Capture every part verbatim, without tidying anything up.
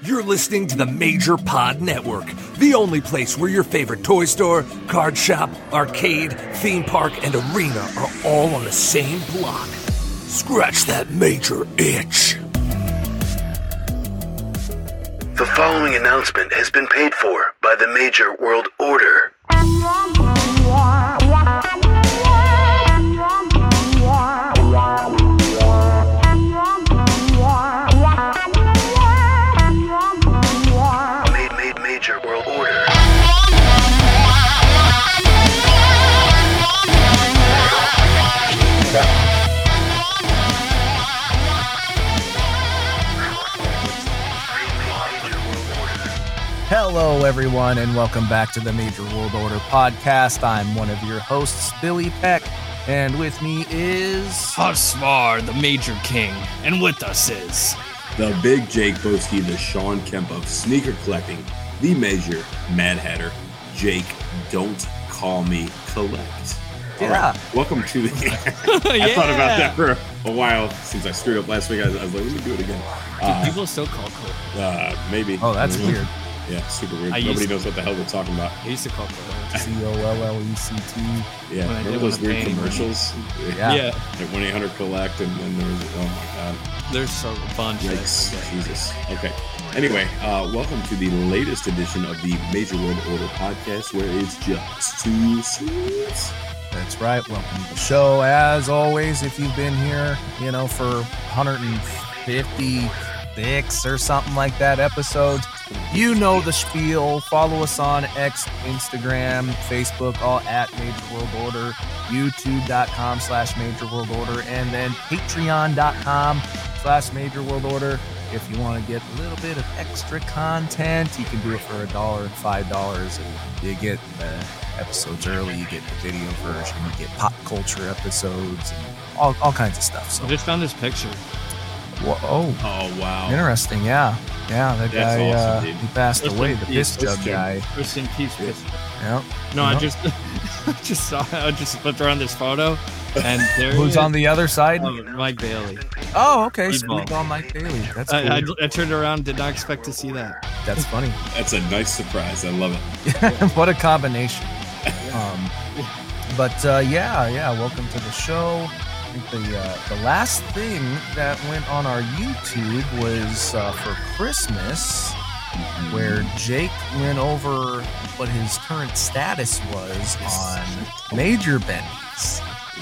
You're listening to the Major Pod Network, the only place where your favorite toy store, card shop, arcade, theme park, and arena are all on the same block. Scratch that major itch. The following announcement has been paid for by the Major World Order. Major World Order. Hello, everyone, and welcome back to the Major World Order podcast. I'm one of your hosts, Billy Peck, and with me is Husmar, the Major King, and with us is the Big Jake Boski, the Sean Kemp of sneaker collecting, the Major Mad Hatter, Jake. Don't call me collect. Yeah. All right, welcome to the. yeah. I thought about that for a while since I screwed up last week. I was, I was like, let me do it again. Uh, people still call Cole. Uh, maybe. Oh, that's maybe. weird. Yeah, super weird. I Nobody used- knows what the hell we're talking about. I used to call Cole. C O L L E C T. Yeah, When I remember didn't those wanna weird pay anyone. commercials? Yeah. Yeah, Like one eight hundred collect, and then there was, oh my god. there's so a bunch. Yikes, of Jesus. Okay. Anyway, uh, welcome to the latest edition of the Major World Order podcast, where it's just two sweets. That's right. Welcome to the show. As always, if you've been here, you know, for one hundred fifty-six or something like that episodes, you know the spiel. Follow us on X, Instagram, Facebook, all at Major World Order, youtube.com slash Major World Order, and then patreon.com slash Major World Order. If you want to get a little bit of extra content, you can do it for a dollar and five dollars. And you get the episodes early, you get the video version, you get pop culture episodes, and all, all kinds of stuff. So, I just found this picture. whoa, oh, Oh, wow. interesting. Yeah. Yeah. That That's guy, awesome, uh, dude. he passed Rest away, in the peace, piss jug Piss jug. guy. Rest in peace. Yeah. Yeah. No, I Yeah. just I just saw. I just flipped around this photo, and there. Who's is- on the other side? Oh, Mike Bailey. Oh, okay. Speedball. Speedball Mike Bailey. That's cool. I, I, I turned around, did not expect to see that. That's funny. That's a nice surprise. I love it. What a combination. Um, but uh, yeah, yeah. Welcome to the show. I think the uh, the last thing that went on our YouTube was uh, for Christmas, where Jake went over what his current status was on Major Bendy's.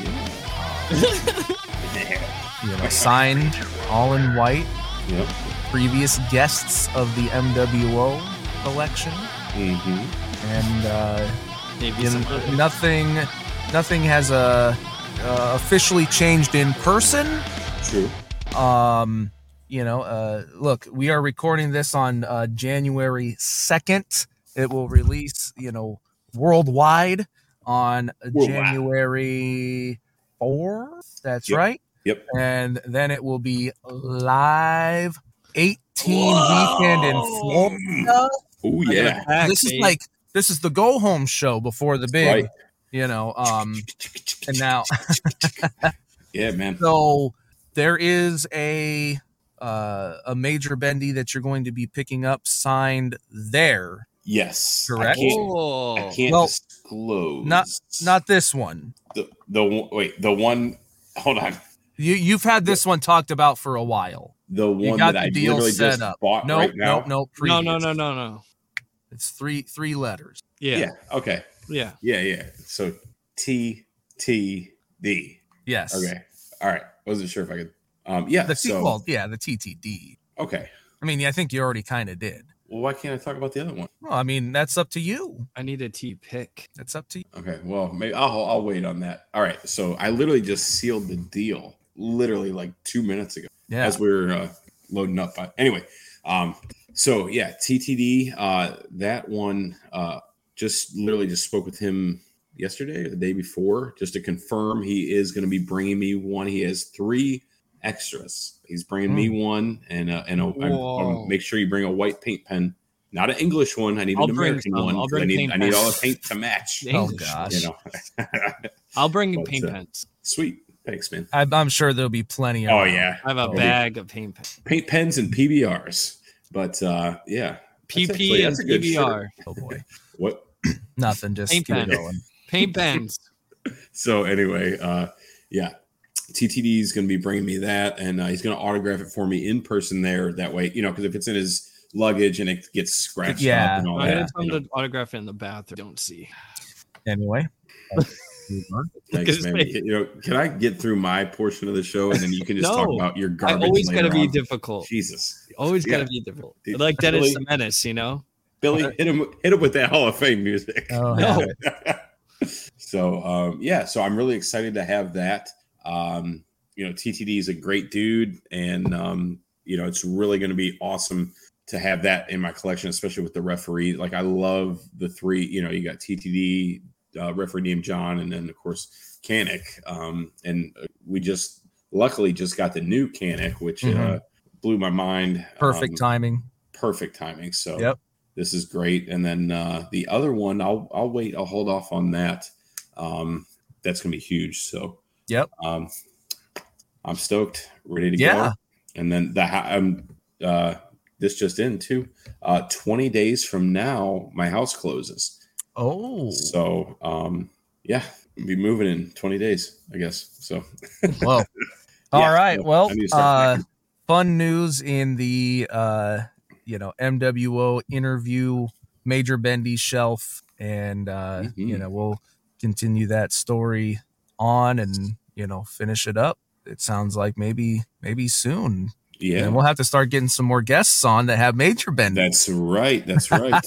Um, you know, signed all in white. Yep. Previous guests of the M W O collection, Mm-hmm. and uh, Maybe you some know, nothing, nothing has uh, uh, officially changed in person. True. Um, you know, uh, look, we are recording this on uh, January second. It will release, you know, worldwide on Worldwide. January fourth. That's Yep. right. Yep. And then it will be live eighteen weekend in Florida. Oh, yeah. Back, This is babe. like this is the go home show before the big, Right. you know. Um, and now, Yeah, man. so there is a uh, a Major Bendy that you're going to be picking up signed there. Yes. Correct. I can't, Oh. I can't Well, disclose. Not not this one. the, the one- wait, the one, hold on. You you've had this one talked about for a while. The You one got that the I deal literally set just up. bought Nope, right now. nope, nope. No, no, previous. no, no, no. It's three three letters. Yeah, Yeah. yeah. Okay. yeah. Yeah. Yeah. So T T D. Yes. Okay. All right. Wasn't sure if I could. Um. Yeah. The T, so well, yeah, the T T D. okay. I mean, I think you already kind of did. Well, why can't I talk about the other one? Well, I mean, that's up to you. I need a T pick. That's up to you. Okay. Well, maybe I'll I'll wait on that. All right. So I literally just sealed the deal, literally like two minutes ago, Yeah. as we were uh, loading up. But anyway, um. So yeah, T T D. Uh, that one. Uh, just literally just spoke with him yesterday or the day before, just to confirm he is going to be bringing me one. He has three extras. He's bringing me one, and uh, and a, I, Whoa. make sure you bring a white paint pen, not an English one. I need I'll an bring American some. one. I'll 'cause bring I need paint I need all the pens. paint to match. Oh English. gosh. You know, I'll bring But, paint uh, pens. sweet. Thanks, man. I'm, I'm sure there'll be plenty. Oh around. yeah, I have a Oh, bag of paint pens. paint pens and P B Rs. But uh, yeah, P That's P actually- and that's a good P B R. Oh boy, what? nothing. Just Paint keep pen. going. Paint pens. So anyway, uh, yeah, T T D is going to be bringing me that, and uh, he's going to autograph it for me in person there. That way, you know, because if it's in his luggage and it gets scratched Yeah. up and all I that, had time you know. to autograph it in the bathroom. Don't see. Anyway, Thanks, Because man. they- You know, can I get through my portion of the show and then you can just talk No, about your I garbage? always later gotta be on? difficult. Jesus, Always Yeah. gotta be difficult. Dude, Like Dennis really? the Menace, you know. Billy, hit him, hit him with that Hall of Fame music. oh, No. have it. So um, yeah, so I'm really excited to have that. Um, you know, T T D is a great dude, and um, you know, it's really going to be awesome to have that in my collection, especially with the referee. Like, I love the three. You know, you got T T D, uh, referee named John, and then of course Kanik. Um, and we just luckily just got the new Kanik, which uh, Mhm. blew my mind. Perfect Um, timing. perfect timing. So Yep. this is great. And then uh, the other one, I'll I'll wait. I'll hold off on that. Um, that's gonna be huge. So Yep. um, I'm stoked, ready to Yeah. go. And then the ha- um, uh, this just in too. Uh, twenty days from now, my house closes. Oh, So um, yeah, I'll be moving in twenty days, I guess. So well. All Yeah, right. so Well, I need to start uh, packing. fun news in the uh, you know M W O interview, Major Bendy's shelf, and uh, Mhm. you know we'll continue that story on and you know finish it up. It sounds like maybe maybe soon, yeah, and we'll have to start getting some more guests on that have Major Bendy. that's right. That's right.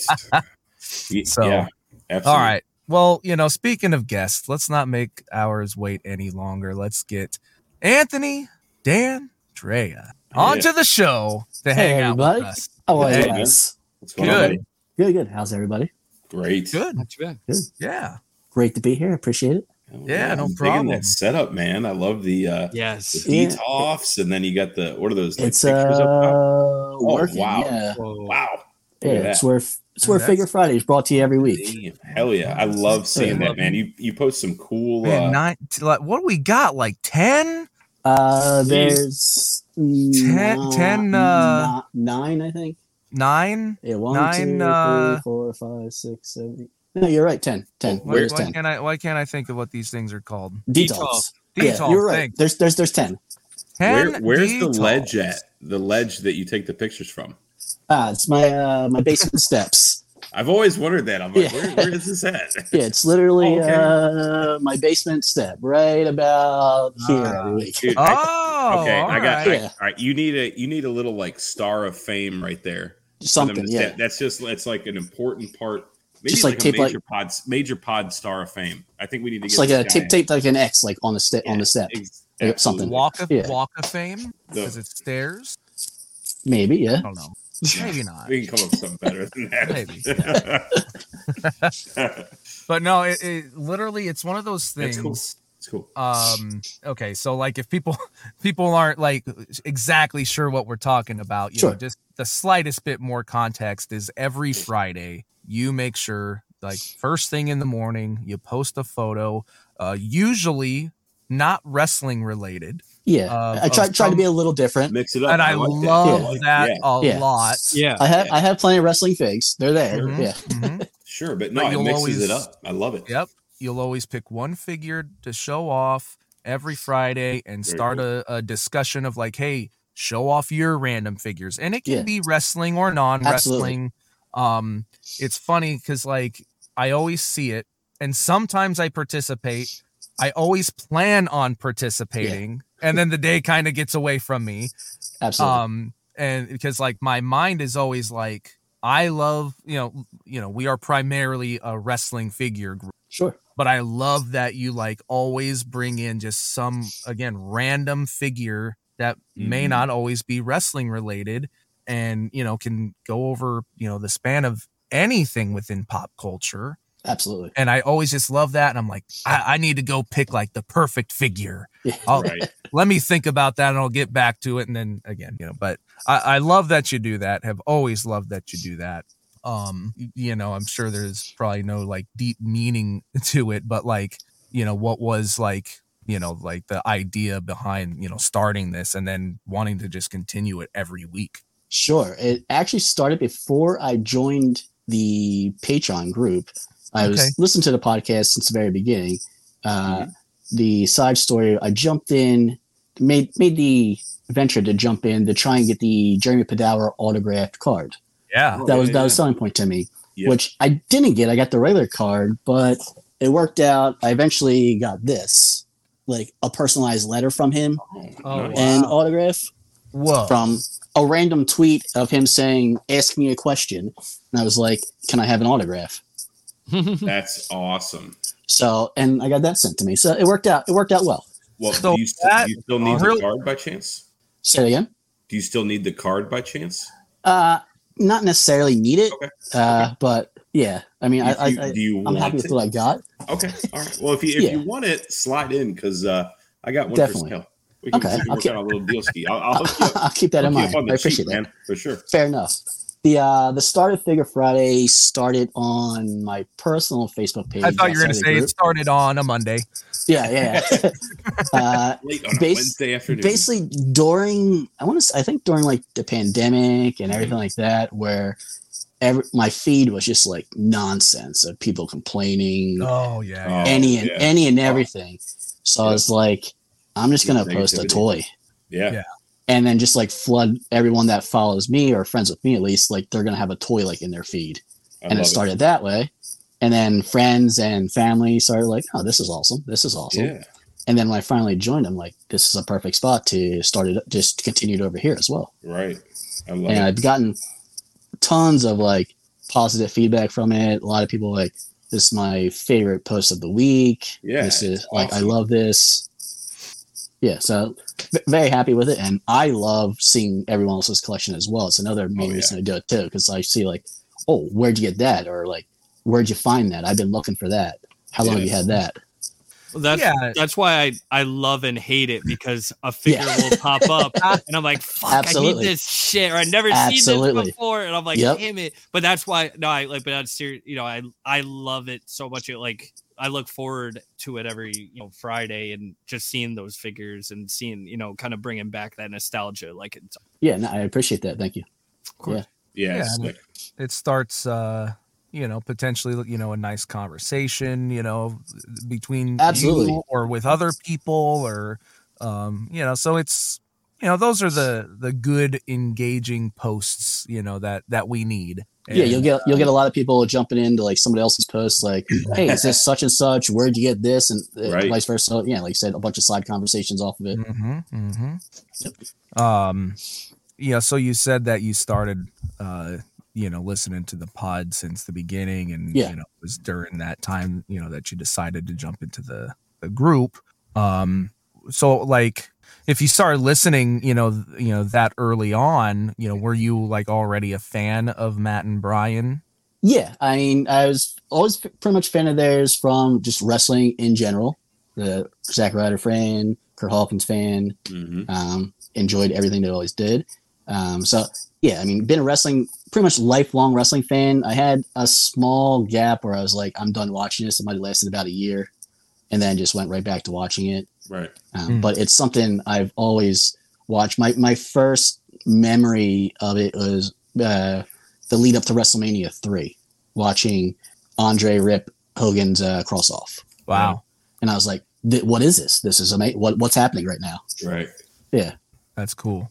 Y- So, yeah, absolutely. All right. Well, you know, speaking of guests, let's not make ours wait any longer. Let's get Anthony D'Andrea onto the show to Hey, hang out everybody. with us. How are Hey, you man. guys? What's going on, Good. buddy? Good, good. How's everybody? Great. Good. Not too bad. Yeah. Great to be here. Appreciate it. Oh, Yeah, no I'm digging problem. that setup, man. I love the uh Yes. the Yeah. detox, and then you got the what are those? Like It's pictures uh up top? working. wow. Yeah, Whoa. Wow. yeah. Look at It's that. where it's where That's- Figure Friday is brought to you every week. Damn. Hell yeah. I love seeing Yeah. that, man. You you post some cool Man, uh nine, t- like, what do we got? Like ten? Uh, there's Ten- ten, uh, ni- nine, I think. Nine? Yeah, one, nine, two, uh, three, four, five, six, seven. Eight. No, you're right. Ten. Ten. Why, There's why ten. can't I? Why can't I think of what these things are called? Detox. Detox, Yeah, you're right. thanks. There's there's there's ten. where, ten where's the detox. ledge at? The ledge that you take the pictures from. Ah, it's my uh my basement steps. I've always wondered that. I'm like, Yeah. where, where is this at? Yeah, it's literally Oh, okay. uh my basement step right about here Ah. every week. Dude, I- Oh, okay, all I got right. Yeah. all right. You need a you need a little like star of fame right there. for them Something, to yeah. step- That's just it's like an important part. Maybe Just, like, like, a tape, like- major pod major pod star of fame. I think we need to It's get like this a guy- tape tape like an X like on the step on Yeah, the step. ex- Like absolutely. something. Walk of Yeah. Walk of Fame The- because it's stairs. Maybe, yeah. I don't know. Maybe not. We can come up with something better than that. Maybe, But no, it, it literally it's one of those That's things. cool. It's cool. Um. Okay, so like if people people aren't like exactly sure what we're talking about, you know, Sure. just the slightest bit more context is every Friday you make sure like first thing in the morning you post a photo, uh, usually not wrestling related, Yeah. Uh, I try of try to some- be a little different. Mix it up. and I, like that. love I like that Yeah, a Yeah. lot. Yeah. I have I have plenty of wrestling figs. They're there. Mhm, Yeah. mhm. sure, but But no, it you'll mixes always- it up. I love it. Yep. You'll always pick one figure to show off every Friday and Very start cool. a, a discussion of like, hey, show off your random figures. And it can Yeah. be wrestling or non-wrestling. Um, it's funny because like I always see it and sometimes I participate. I always plan on participating, and then the day kind of gets away from me. Absolutely. Um, and because like my mind is always like, I love, you know, you know, we are primarily a wrestling figure group, sure. but I love that you like always bring in just some, again, random figure that may Mhm. not always be wrestling related and, you know, can go over, you know, the span of anything within pop culture. Absolutely. And I always just love that. And I'm like, I, I need to go pick like the perfect figure. Yeah. I'll, Right. let me think about that and I'll get back to it. And then again, you know, but I, I love that you do that. Have always loved that you do that. Um, y- you know, I'm sure there's probably no like deep meaning to it, but like, you know, what was like, you know, like the idea behind, you know, starting this and then wanting to just continue it every week. Sure. It actually started before I joined the Patreon group. I was Okay. listening to the podcast since the very beginning. Uh, Mhm. The side story, I jumped in, made made the venture to jump in to try and get the Jeremy Padawer autographed card. Yeah. Oh, That was yeah, that was a yeah. selling point to me, Yeah. which I didn't get. I got the regular card, but it worked out. I eventually got this, like a personalized letter from him Oh, Oh, nice. and wow. autograph Whoa. from a random tweet of him saying, "Ask me a question," and I was like, "Can I have an autograph?" That's awesome. So, and I got that sent to me. So it worked out. It worked out well. Well, So do, you st- that- do you still need real- the card by chance? Say it again. Do you still need the card by chance? Uh, not necessarily need it, Okay. uh, but yeah. I mean, I, If I, you- I do you I'm want happy with it? what I got. Okay. All right. Well, if you if Yeah. you want it, slide in because uh, I got one Definitely. for sale. We can, Okay, we can I'll work keep- out a little deal ski. I'll, I'll hook you up. I'll keep that in hook you mind. up on the I cheap, appreciate that. man, for sure. Fair enough. The uh, the Started Figure Friday started on my personal Facebook page. I thought you were going to outside of the say it group. started on a Monday. Yeah, yeah. yeah. uh, Late on a Bas- Wednesday afternoon. basically during I want to I think during like the pandemic and everything like that, where every, my feed was just like nonsense of people complaining, Oh, yeah. Oh, any and yeah. any and everything. So I Yeah. was like, I'm just gonna Negativity. post a toy. yeah. Yeah. And then just like flood everyone that follows me or friends with me at least, like they're gonna have a toy like in their feed. I and it love started that way. And then friends and family started like, oh, this is awesome. This is awesome. Yeah. And then when I finally joined, I'm like, this is a perfect spot to start it, just continue it over here as well. Right. I love And it. I've gotten tons of like positive feedback from it. A lot of people like, this is my favorite post of the week. Yeah, This is it's like, I awesome. love this. Yeah. So v- very happy with it. And I love seeing everyone else's collection as well. It's another main Oh, yeah. reason I do it too. Cause I see like, oh, where'd you get that? Or like, where'd you find that? I've been looking for that. How long have you Yes. had that? Well, that's Yeah. that's why I, I love and hate it because a figure Yeah. will pop up and I'm like, fuck, Absolutely. I need this shit, or I've never seen Absolutely. this before, and I'm like, Yep. damn it. But that's why no, I like, but that's serious. You know, I I love it so much. It, like I look forward to it every you know Friday and just seeing those figures and seeing you know kind of bringing back that nostalgia. Like it's Yeah, no, I appreciate that. Thank you. of course. Yeah. Yeah, it's and like- It starts, uh, you know, potentially, you know, a nice conversation, you know, between Absolutely. you or with other people or, um, you know, so it's, you know, those are the, the good engaging posts, you know, that, that we need. Yeah, And, you'll get you'll get a lot of people jumping into like somebody else's post, like, "Hey, is this such and such? Where'd you get this?" And uh, Right. vice versa. Yeah, like you said, a bunch of side conversations off of it. Mm-hmm, mm-hmm. Um, yeah. So you said that you started, uh, you know, listening to the pod since the beginning, and Yeah. you know, it was during that time, you know, that you decided to jump into the the group. Um, so like, if you started listening, you know, th- you know that early on, you know, were you like already a fan of Matt and Brian? Yeah, I mean, I was always f- pretty much a fan of theirs from just wrestling in general. The Zack Ryder fan, Kurt Hawkins fan. Mhm. Um, enjoyed everything they always did. Um, so yeah, I mean, been a wrestling, pretty much lifelong wrestling fan. I had a small gap where I was like, I'm done watching this. It might have lasted about a year, and then just went right back to watching it. Right. Um, Mm. But it's something I've always watched. My my first memory of it was uh, the lead up to WrestleMania three, watching Andre rip Hogan's uh, cross off, Wow, and I was like, "Th- "What is this? This is amazing. What what's happening right now?" Right. Yeah, that's cool.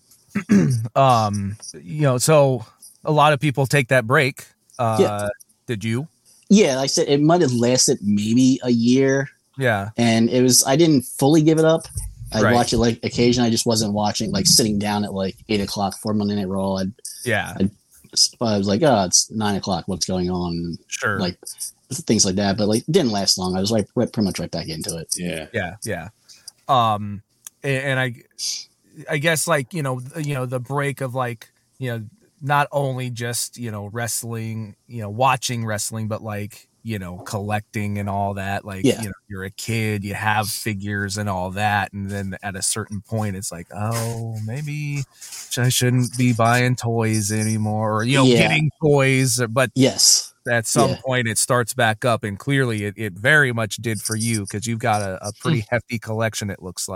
um, you know, so a lot of people take that break. Uh, Yeah. Did you? yeah. Like I said, it might have lasted maybe a year, Yeah. and it was I didn't fully give it up. I would Right. watch it like occasionally. I just wasn't watching like sitting down at like eight o'clock for Monday Night Raw. I'd, Yeah. I was like, oh, it's nine o'clock. What's going on? Sure. Like things like that. But like, it didn't last long. I was like right, pretty much right back into it. Yeah. yeah. Yeah. Um, and, and I, I guess like, you know, th- you know, the break of like, you know, not only just, you know, wrestling, you know, watching wrestling, but like, you know, collecting and all that. Like, Yeah. you know, you're a kid, you have figures and all that. And then at a certain point, it's like, oh, maybe I shouldn't be buying toys anymore, or, you know, Yeah. getting toys. But Yes. at some Yeah. point it starts back up, and clearly it, it very much did for you, because you've got a, a pretty hefty collection, it looks like.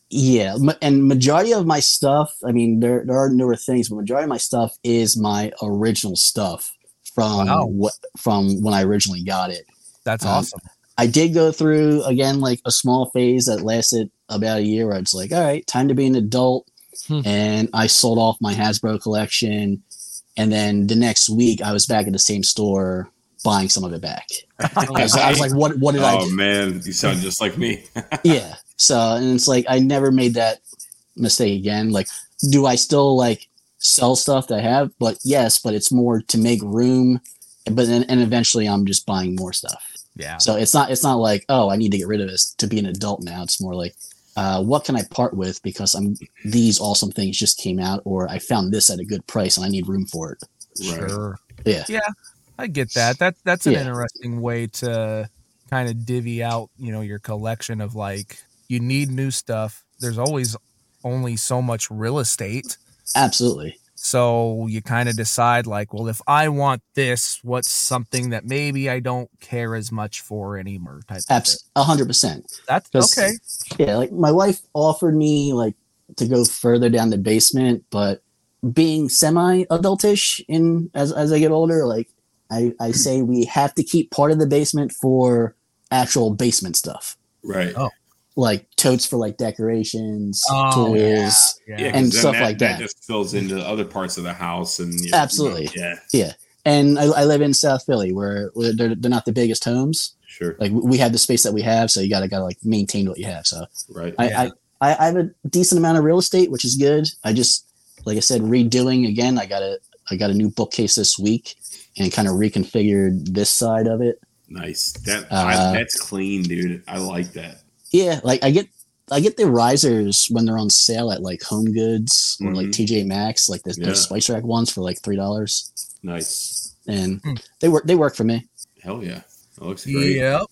Yeah, ma- and majority of my stuff, I mean, there there are newer things, but majority of my stuff is my original stuff from Wow. what from when I originally got it. That's Um, awesome. I did go through again like a small phase that lasted about a year where it's like, all right, time to be an adult, Hmm. and I sold off my Hasbro collection, and then the next week I was back at the same store buying some of it back. I was, I was like, what what did I Oh do? man, you sound just like me. Yeah. So, and it's like I never made that mistake again. Like, do I still like sell stuff that I have? But yes, but it's more to make room. But then, and eventually, I'm just buying more stuff. Yeah. So it's not it's not like, oh, I need to get rid of this to be an adult now. It's more like, uh, what can I part with because I'm these awesome things just came out, or I found this at a good price and I need room for it. Right. Sure. Yeah. Yeah, I get that. That that's an Yeah. interesting way to kind of divvy out, you know, your collection of like you need new stuff. There's always only so much real estate. Absolutely. So you kind of decide like, well, if I want this, what's something that maybe I don't care as much for anymore type of thing. Abs- a hundred percent. That's 'Cause- okay. Yeah, like my wife offered me like to go further down the basement, but being semi-adultish in as as I get older, like I I say we have to keep part of the basement for actual basement stuff, Right. Oh. like totes for like decorations, Oh, tools. yeah. Yeah, Yeah. 'cause and then stuff like that. just fills into the other parts of the house, and you know, Absolutely. yeah, Yeah, and I, I live in South Philly, where, where they're they're not the biggest homes. sure, Like we have the space that we have, so you gotta gotta like maintain what you have. So right. I, Yeah. I, I have a decent amount of real estate, which is good. I just, like I said, redoing again. I got a, I got a new bookcase this week, and kind of reconfigured this side of it. Nice. That Uh, I, that's clean, dude. I like that. Yeah, like I get, I get the risers when they're on sale at like Home Goods or like Mhm. T J Maxx, like the, Yeah. the Spice Rack ones for like three dollars, Nice. and Hmm. they work. They work for me. Hell yeah. That looks great. Yep.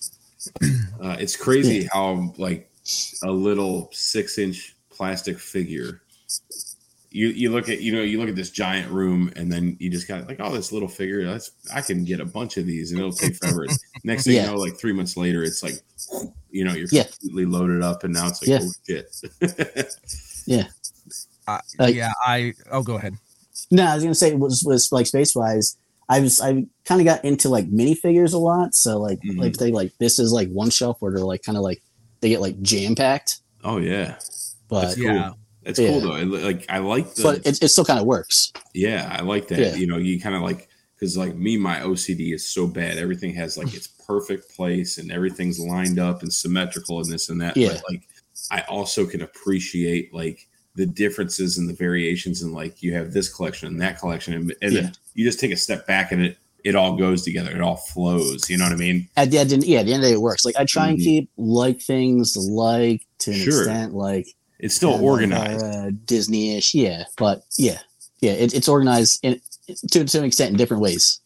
Uh, it's crazy how like a little six inch plastic figure. You you look at you know you look at this giant room, and then you just got like, oh, this little figure. That's I can get a bunch of these, and it'll take forever. Next thing Yeah. you know, like three months later, it's like, you know, you're Yeah. completely loaded up, and now it's like, Yeah. oh shit. Uh, Like- yeah, I. Oh, go ahead. No, I was gonna say was was like space wise. I was I kind of got into like minifigures a lot. So like Mhm. like they like this is like one shelf where they're like kind of like they get like jam packed, Oh yeah, but That's cool. Yeah. It's Yeah. cool though. I, li- like I like the but it, it still kind of works. yeah, I like that. Yeah. You know, you kind of like because like me, my O C D is so bad. Everything has like its perfect place, and everything's lined up and symmetrical, and this and that. Yeah. But like, I also can appreciate like the differences and the variations, and like you have this collection and that collection, and, and Yeah. then you just take a step back, and it it all goes together. It all flows. You know what I mean? At the end, yeah, at the end of the day, it works. Like I try and Mhm. keep like things like to an Sure. extent, like It's still kind of organized. like, uh, Disney-ish, yeah. But yeah, yeah, it, it's organized in, to to an extent in different ways.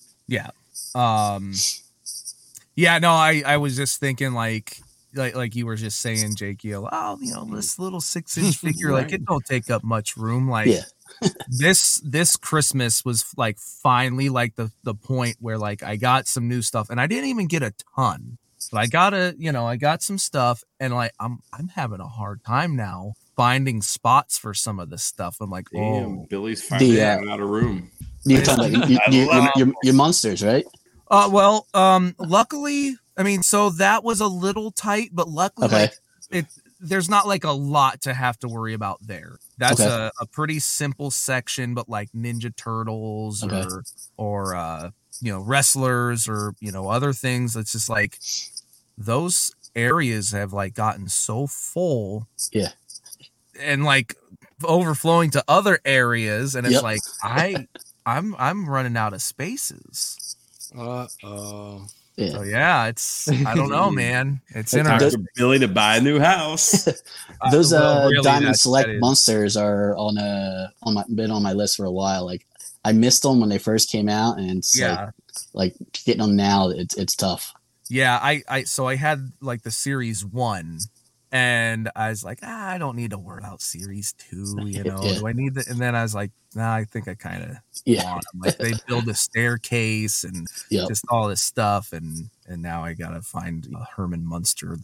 Um. Yeah. No, I. I was just thinking like. Like, like you were just saying, Jake, you know, oh, you know, this little six inch figure, like Right. it don't take up much room. Like Yeah. this, this Christmas was like finally like the, the point where like I got some new stuff and I didn't even get a ton, but I got a, you know, I got some stuff and like, I'm, I'm having a hard time now finding spots for some of this stuff. I'm like, Damn, oh, Billy's finally The, uh, running out of room. You're talking about you, I you, love you, your, your monsters, right? uh, well, um, luckily, I mean, so that was a little tight, but luckily, Okay. like, it there's not like a lot to have to worry about there. That's Okay. a, a pretty simple section, but like Ninja Turtles Okay. or or uh, you know, wrestlers or you know other things. It's just like those areas have like gotten so full, Yeah. and like overflowing to other areas, and it's Yep. like I I'm I'm running out of spaces. Uh oh. Yeah. So yeah, it's I don't know, man. It's Like, Time interesting. for Billy to buy a new house. Those well, uh, really, Diamond that- Select that is- monsters are on a on my been on my list for a while. Like I missed them when they first came out, and it's Yeah, like, like getting them now. It's it's tough. yeah. I I so I had like the series one, and I was like, ah, I don't need to worry about series two. You know, Yeah. do I need that? And then I was like, nah, I think I kind of Yeah. want 'em. Like they build a staircase and Yep. just all this stuff, and and now I gotta find a Herman Munster that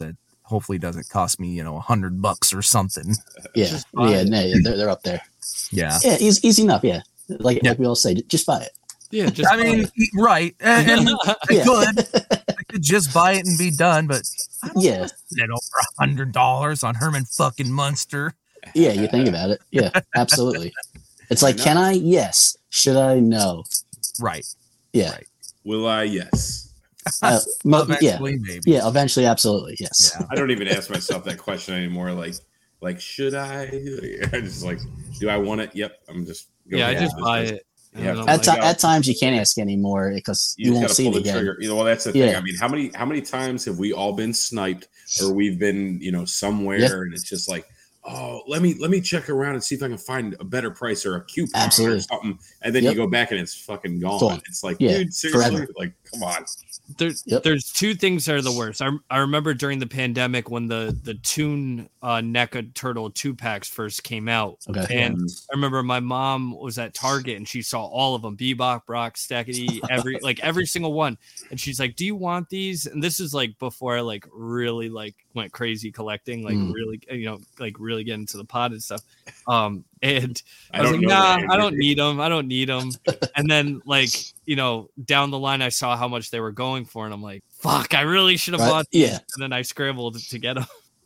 hopefully doesn't cost me, you know, a hundred bucks or something. Yeah, yeah, no, yeah, they're they're up there. Yeah, yeah, easy, easy enough. Yeah, like yeah. like we all say, just buy it. Yeah, just I mean, it. right, and, and I Yeah. could, I could just buy it and be done, but I don't Yeah, spend over a hundred dollars on Herman fucking Munster. yeah, you think about it. Yeah, absolutely. It's like, can I? Yes. Should I? No. Right. Yeah. Right. Will I? Yes. Uh, mo- yeah. Eventually, maybe. Yeah. Eventually, absolutely. Yes. Yeah. I don't even ask myself that question anymore. Like, like should I? I just like, do I want it? Yep. I'm just. Going yeah, I with just this. buy it. I Yeah. don't know, At, like- ti- at times, you can't ask anymore because you, You, won't just see gotta it pull the again. trigger. You know, well, that's the thing. Yeah. I mean, how many how many times have we all been sniped, or we've been, you know, somewhere, Yeah. and it's just like, oh, let me let me check around and see if I can find a better price or a coupon Absolutely. or something, and then Yep. you go back and it's fucking gone. Gone. It's like, Yeah, dude, seriously, forever. like, come on. There, Yep. There's two things that are the worst. I, I remember during the pandemic when the the tune uh, N E C A turtle two packs first came out, Okay. and I remember my mom was at Target and she saw all of them: Bebop, Brock, Stackety, every like every single one. And she's like, "Do you want these?" And this is like before I like really like went crazy collecting, like Mm. really you know like really get into the pot and stuff. Um, and I, I was don't like, know "Nah, that, I don't Andrew." need them. I don't need them." And then like you know down the line, I saw how much they were going for, and I'm like, "Fuck, I really should have Right? bought these." Yeah. And then I scrambled to get them.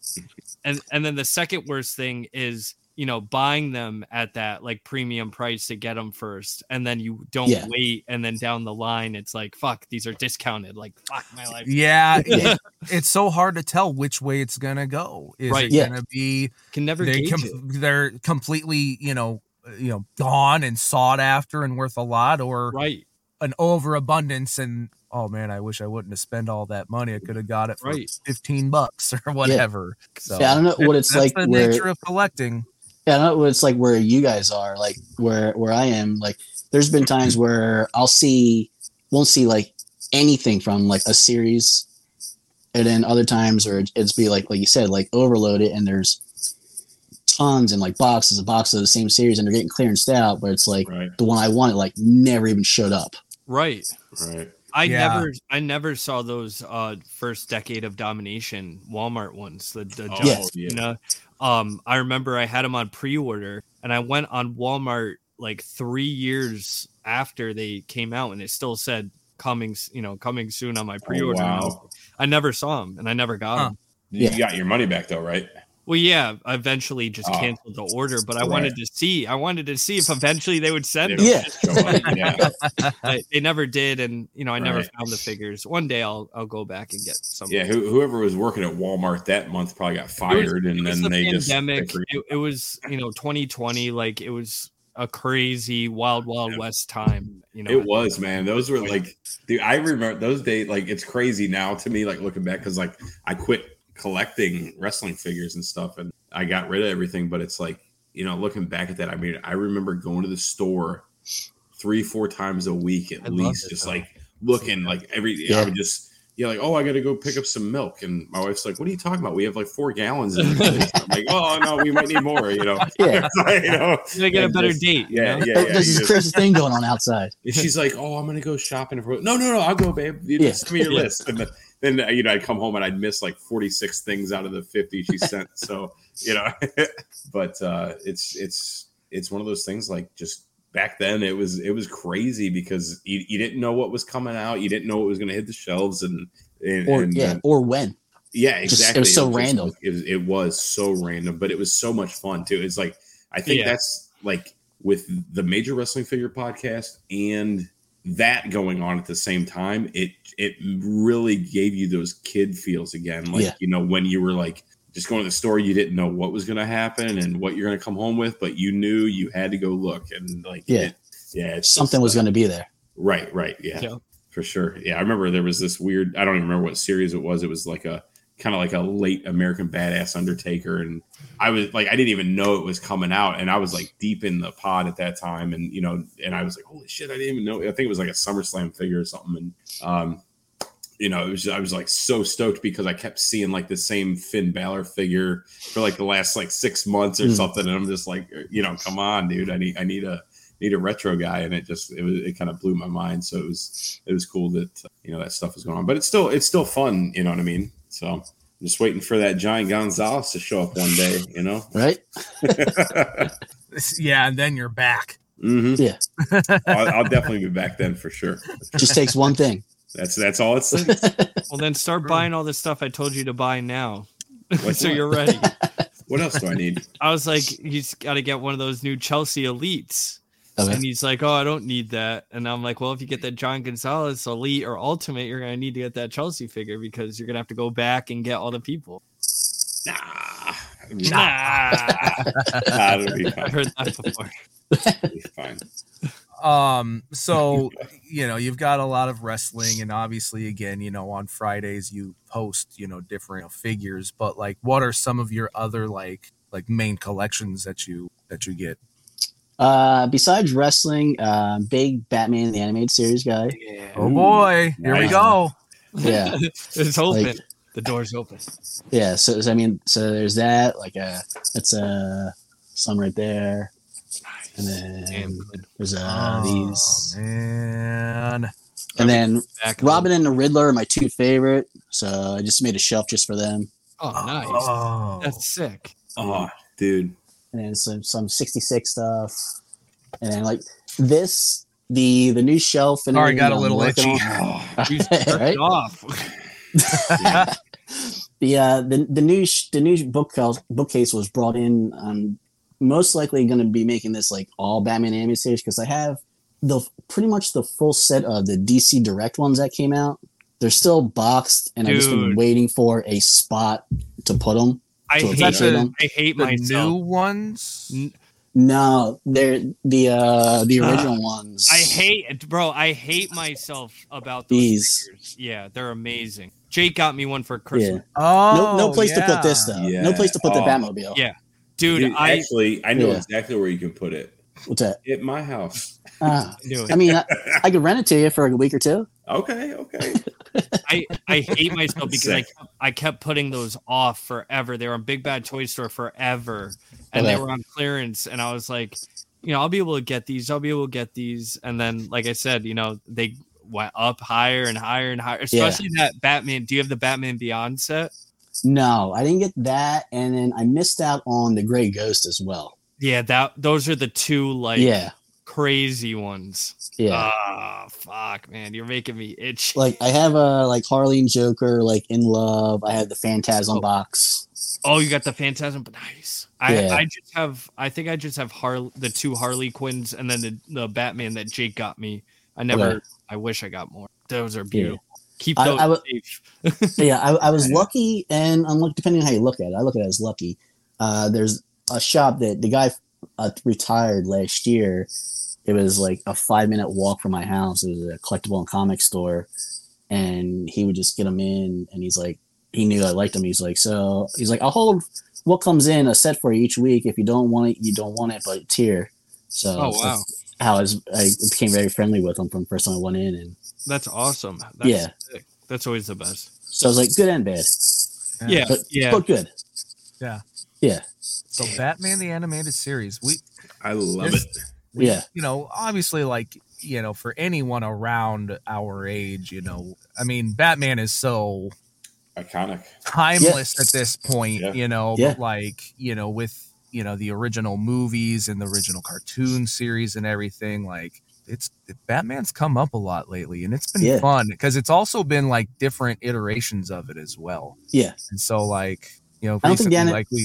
and and then the second worst thing is you know buying them at that like premium price to get them first, and then you don't Yeah. wait, and then down the line it's like, fuck, these are discounted. Like, fuck my life. Yeah, Yeah. it- it's so hard to tell which way it's gonna go. Is Right. it Yeah. gonna be Can never they gauge com- it. they're completely, you know, uh, you know, gone and sought after and worth a lot, or Right, an overabundance and oh man, I wish I wouldn't have spent all that money. I could have got it for Right. fifteen bucks or whatever. So Yeah, I don't know what it's that's like the where- nature of collecting. Yeah, I don't know what it's like where you guys are, like where where I am. Like, there's been times where I'll see, won't see like anything from like a series, and then other times where it's be like like you said, like overloaded, and there's tons and like boxes and boxes of the same series, and they're getting clearanced out, but it's like Right, the one I wanted like never even showed up. right. right. I Yeah. never, I never saw those uh first decade of domination Walmart ones. The the Oh, Yes. yeah. you know, um, I remember I had them on pre-order, and I went on Walmart like three years after they came out, and it still said coming, s- you know, coming soon on my pre-order. And I, was- wow. I never saw them, and I never got Huh. them. You Yeah. got your money back though, right? Well, yeah, I eventually just Oh. canceled the order, but I Right. wanted to see. I wanted to see if eventually they would send They them. don't show up. Yeah, But they never did, and you know, I never Right. found the figures. One day, I'll I'll go back and get some. yeah. Who, whoever was working at Walmart that month probably got fired, It and was then the they just pandemic. they forget- it, it was you know twenty twenty, like it was a crazy wild wild west time. You know, It was, man. Those were like, dude, I remember those days. Like, it's crazy now to me, like looking back, because like I quit collecting wrestling figures and stuff, and I got rid of everything. But it's like, you know, looking back at that, I mean, I remember going to the store three, four times a week at I loved least, it, just though. like looking, like every. Yeah. I would just. Yeah, like, oh, I got to go pick up some milk. And my wife's like, what are you talking about? We have like four gallons in the I'm like, oh, no, we might need more, you know? Yeah. you know? to get a And better just- date. you Yeah, know? yeah, yeah. There's you this just- crazy thing going on outside. and she's like, oh, I'm going to go shopping. For... No, no, no, I'll go, babe. You Yeah. just send me your Yeah. list. And then, then, you know, I'd come home and I'd miss like forty-six things out of the fifty she sent. So, you know, but uh, it's, it's, it's one of those things like just back then it was, it was crazy because you, you didn't know what was coming out. You didn't know what was going to hit the shelves and, and, Or and, yeah, uh, or when. yeah, Just- exactly. it was so just- random. It was, it was so random, but it was so much fun too. It's like I think Yeah. that's like with the Major Wrestling Figure podcast and that going on at the same time. It it really gave you those kid feels again, like Yeah. you know when you were like just going to the store, you didn't know what was going to happen and what you're going to come home with, but you knew you had to go look and like Yeah. it, yeah, it's Something just, was uh, going to be there. right, right, yeah. Yeah. For sure. Yeah, I remember there was this weird, I don't even remember what series it was. It was like a kind of like a late American Badass Undertaker. And I was like, I didn't even know it was coming out. And I was like deep in the pod at that time. And, you know, and I was like, holy shit, I didn't even know. I think it was like a SummerSlam figure or something. And, um, you know, it was, I was like so stoked because I kept seeing like the same Finn Balor figure for like the last like six months or Mm. something. And I'm just like, you know, come on, dude, I need, I need a, need a retro guy, and it just it was it kind of blew my mind. So it was it was cool that uh, you know that stuff was going on, but it's still it's still fun, you know what I mean? So just waiting for that Giant Gonzalez to show up one day, you know? Right? Yeah, and then you're back. Mm-hmm. Yeah. I'll, I'll definitely be back then for sure. Just takes one thing. That's that's all it takes. Well, then start buying all the stuff I told you to buy now. Like So what? you're ready. What else do I need? I was like, he's got to get one of those new Chelsea Elites. Okay. And he's like, oh, I don't need that. And I'm like, well, if you get that John Gonzalez Elite or Ultimate, you're going to need to get that Chelsea figure because you're going to have to go back and get all the people. Nah. Nah. Nah, it'll be I've fine. heard that before. It'll be fine. Um, so you know, you've got a lot of wrestling, and obviously, again, you know, on Fridays you post, you know, different figures. But like, what are some of your other like like main collections that you that you get? Uh, besides wrestling, uh, big Batman the animated series guy. Oh boy, here we nice. go. Yeah, It's open. Like- The door's open. yeah. So I mean, so there's that. Like, uh, that's uh, some right there, and then Damn good. there's uh these, Oh, man. and then Back Robin and the Riddler are my two favorite. So I just made a shelf just for them, Oh, nice. Oh. That's sick. Oh, dude. and then some some sixty-six stuff, and then like this the the new shelf and Sorry, everything got a I'm little working itchy. on. You jerked Right? off. The uh the the new sh- the new bookcase bookcase was brought in. I'm most likely going to be making this like all Batman animated series because I have the pretty much the full set of the D C Direct ones that came out. They're still boxed, and I've just been Dude. waiting for a spot to put them. I So hate, that's the- them. I hate The myself. new ones. N- No, they're the uh the original ones. I hate it, bro. I hate myself about those These. figures. Yeah, they're amazing. Jake got me one for Christmas. Yeah. Oh, No, no place to yeah. put this though. Yeah. No place to put the Oh. Batmobile. Yeah. Dude, Dude, I actually, I know Yeah. exactly where you can put it. What's that? At my house. Ah, knew I it. mean, I, I could rent it to you for a week or two. Okay, okay. I, I hate myself because I, Sick. I kept putting those off forever. They were on Big Bad Toy Store forever, and they Okay. were on clearance. And I was like, you know, I'll be able to get these. I'll be able to get these. And then, like I said, you know, they went up higher and higher and higher. Especially that Batman. Do you have the Batman Beyond set? No, I didn't get that, and then I missed out on the Gray Ghost as well. Yeah, that those are the two like yeah, crazy ones. yeah. Ah, fuck, man, you're making me itch. Like I have a like Harley and Joker, like In Love. I have the Phantasm Oh. box. Oh, you got the Phantasm, but nice. I, Yeah. I just have. I think I just have Har- the two Harley Quinns, and then the, the Batman that Jake got me. I never. Okay. I wish I got more. Those are beautiful. Keep I- those I w- safe. yeah, I, I was lucky and unlucky depending on how you look at it. I look at it as lucky. Uh, there's a shop that the guy uh, retired last year. It was like a five minute walk from my house. It was a collectible and comic store, and he would just get them in. And he's like, he knew I liked them. He's like, so he's like, I'll hold what comes in a set for you each week. If you don't want it, you don't want it, but it's here. So Oh wow, that's how I, was, I became very friendly with him from the first time I went in, and that's awesome. That's Yeah. sick. That's always the best. so I was like, good and bad, Yeah, but yeah. but good. Yeah. Yeah, So Batman the animated series. We I love This- it. yeah. you know, obviously, like, you know, for anyone around our age, you know, I mean, Batman is so Iconic. timeless at this point, Yeah. you know, Yeah. but like, you know, with, you know, the original movies and the original cartoon series and everything, like, it's Batman's come up a lot lately, and it's been Yeah. fun because it's also been like different iterations of it as well. Yeah. And so, like, you know, I don't think recently, the ani- like we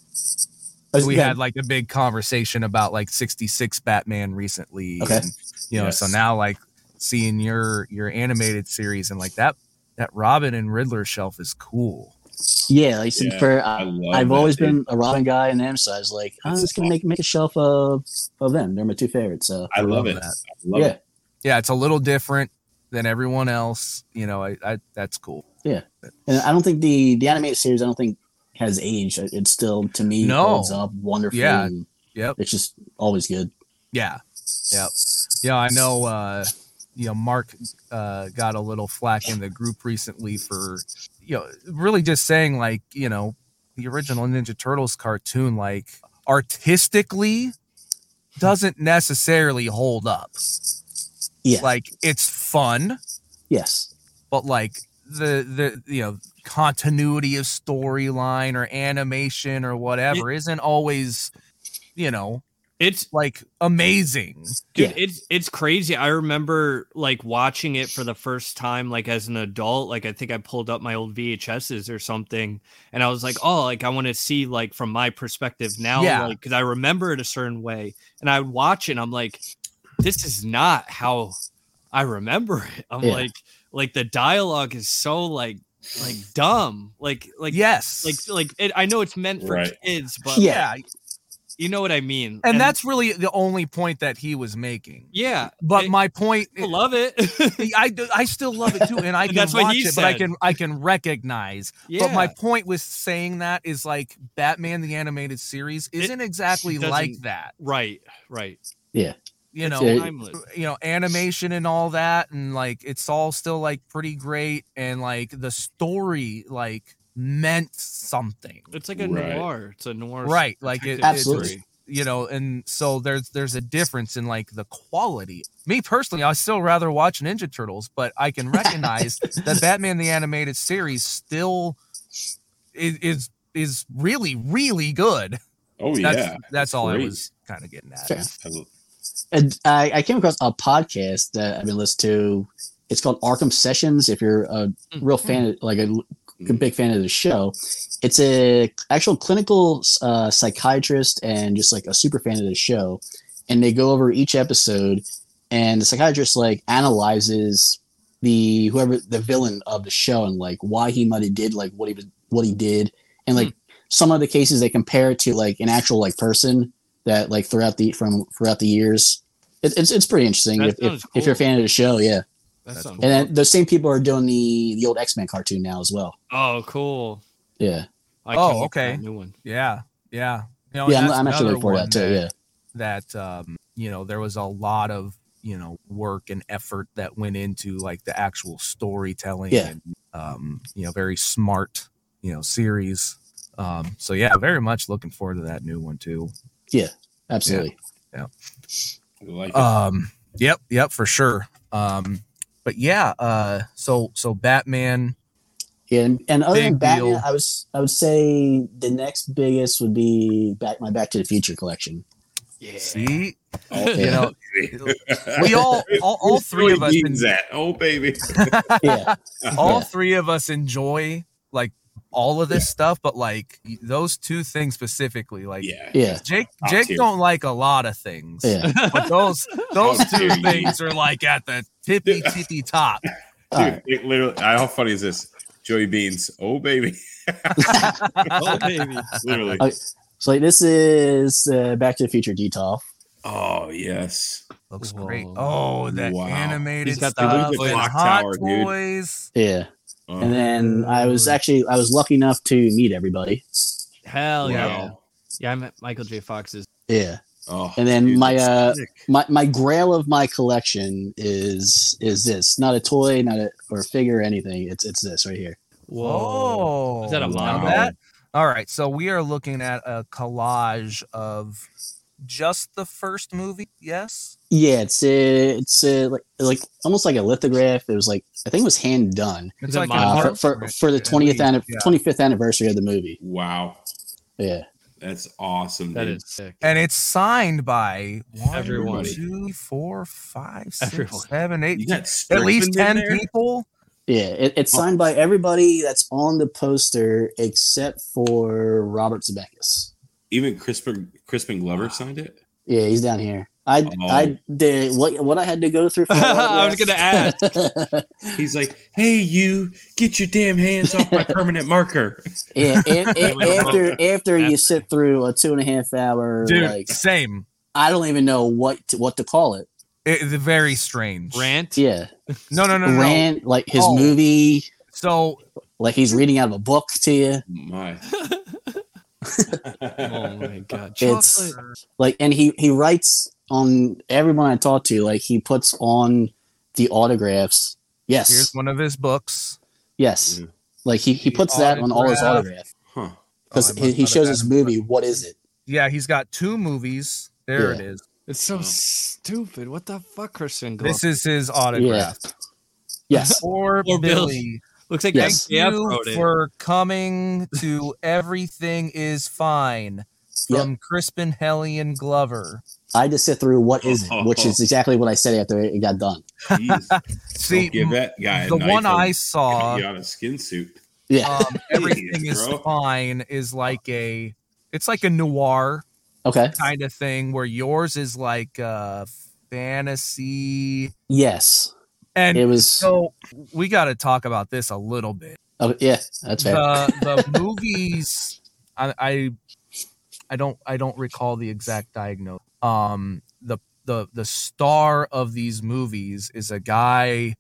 I was- we yeah, had like a big conversation about like sixty-six Batman recently. Okay. And, you know, so Yes. now like seeing your your animated series and like that that Robin and Riddler shelf is cool. yeah. Like I said, Yeah, for I I, love I've that, always dude. been a Robin guy and them, so I was like, I'm That's just gonna make make a shelf of of them. They're my two favorites. So I love it. that. I love yeah, it. Yeah, it's a little different than everyone else. You know, I, I that's cool. and I don't think the the animated series I don't think has aged. It's still to me No. holds up wonderfully. Yeah. and Yep. it's just always good. Yeah. Yep. Yeah, I know uh you know, Mark uh got a little flack in the group recently for, you know, really just saying like, you know, the original Ninja Turtles cartoon, like artistically doesn't necessarily hold up. Yeah. Like it's fun, Yes. but like the the you know continuity of storyline or animation or whatever isn't always, you know, It's like amazing. Dude, Yeah. it's it's crazy. I remember like watching it for the first time, like as an adult. Like I think I pulled up my old V H S's or something, and I was like, "Oh, like I want to see like from my perspective now, Yeah. like because I remember it a certain way." And I would watch it, and I'm like, "This is not how I remember it." I'm Yeah. like, like the dialogue is so like like dumb, like like Yes. like like it, I know it's meant for Right. kids, but yeah. you know what I mean. And that's really the only point that he was making. yeah. But it- my point, I love it. I, do- I still love it too, and I And can that's what watch he it, but I said. can I can recognize. yeah. But my point with saying that is like Batman the animated series isn't exactly doesn't- like that. Right, right. You It's know, Yeah. timeless. you know, animation and all that, and like it's all still like pretty great, and like the story like meant something, It's like a Right. noir. It's a noir. right? Like it, detective Absolutely. story. you know, and so there's there's a difference in like the quality. Me personally, I still rather watch Ninja Turtles, but I can recognize that Batman the animated series still is is, is really really good. Oh That's yeah, that's all I great. was kind of getting at. Fair. I- And I, I came across a podcast that I've been listening to. It's called Arkham Sessions. If you're a real fan, of, like a, a big fan of the show, it's a actual clinical uh, psychiatrist and just like a super fan of the show. And they go over each episode, and the psychiatrist like analyzes the whoever the villain of the show and like why he might have did like what he was what he did, and like some of the cases they compare it to like an actual like person that like throughout the from throughout the years. It, it's it's pretty interesting That if, if, sounds if you're a cool. fan of the show, yeah. That That's sounds And then those same people are doing the the old X-Men cartoon now as well. Oh, cool. Yeah, I Oh, can't wait for okay. that new one. Yeah, yeah. You know, yeah. and I'm, that's I'm actually another looking forward to one that too. Yeah, that um, you know, there was a lot of, you know, work and effort that went into like the actual storytelling. Yeah. And, um, you know, very smart, you know, series. Um, so yeah, very much looking forward to that new one too. absolutely. I like it. Um, yep, yep, for sure. Um, but yeah, uh, so so Batman. Yeah, and, and other than Big Batman, deal. I was I would say the next biggest would be back my Back to the Future collection. Yeah. See, Oh, you know, baby. we all, all, all Where's three of Joey us, Beans en- at? Oh baby. Yeah, all Yeah. three of us enjoy like all of this stuff, but like those two things specifically, like Yeah. yeah, Jake, Top Jake tier. don't like a lot of things, yeah. but those those How two dare you. things are like at the tippy tippy top. All Dude, right. it literally, how funny is this? Joey Beans. Oh baby. Oh, baby. Literally. Okay. So like, this is uh, Back to the Future Detolf. Oh yes. Looks Whoa. great. Oh, that Wow. animated He's got stuff the and Look at the clock hot tower, dude. toys. Yeah, Oh, and then I was actually I was lucky enough to meet everybody. Hell yeah. wow. Yeah, I met Michael J. Fox's. Yeah, Oh, and then dude, my that's uh sick. my my grail of my collection is is this, not a toy, not a or a figure or anything. It's it's this right here. Whoa. Is that a Wow. model? That? All right. So we are looking at a collage of just the first movie. Yes. Yeah, it's uh, it's uh, like like almost like a lithograph. It was like I think it was hand done It's it like mine? an uh, for, art for print, for the at twentieth least, anni- yeah. twenty-fifth anniversary of the movie. Wow. Yeah, That's awesome. That dude. is sick. And it's signed by one, Everyone. two, four, five, six, Everyone. seven, eight, You got at Strickland least in ten there? people. yeah. It, it's signed by everybody that's on the poster except for Robert Zemeckis. Even Crispin Crispin Glover signed it. Yeah, he's down here. I Oh. I did what what I had to go through. For that I was autograph. gonna He's like, "Hey, you, get your damn hands off my permanent marker." Yeah, a- a- after after you sit through a two and a half hour, Dude, like same. I don't even know what to, what to call it. It, it's very strange. Rant. Yeah, No, no, no, no. rant like his Oh. movie, So like he's reading out of a book to you. My. Oh my god. It's Chocolate. like, and he he writes on everyone I talk to. Like he puts on the autographs. Yes, here's one of his books. yes. Yeah. Like he he The puts that on all his autograph. autographs Huh. because Oh, I he, must he not shows have his had movie. What is it? Yeah, he's got two movies. There Yeah. it is. It's so Oh. stupid. What the fuck, Christian? Glover? This is his autograph. Yes. Or, Or Billy. Looks like Yes. Thank yeah, you wrote it. for coming to Everything is Fine from Yep. Crispin Hellion Glover. I had to sit through what is it, which is exactly what I said after it got done. Jeez. See, Don't give that guy a the knife one or I cut saw, you out of skin suit. Yeah. um, Everything is bro. Fine is like a, it's like a noir Okay. kind of thing where yours is like uh fantasy. Yes. And It was. so we got to talk about this a little bit. Oh, yeah, that's fair. The the movies, I, I I don't I don't recall the exact diagnosis. Um, the the the star of these movies is a guy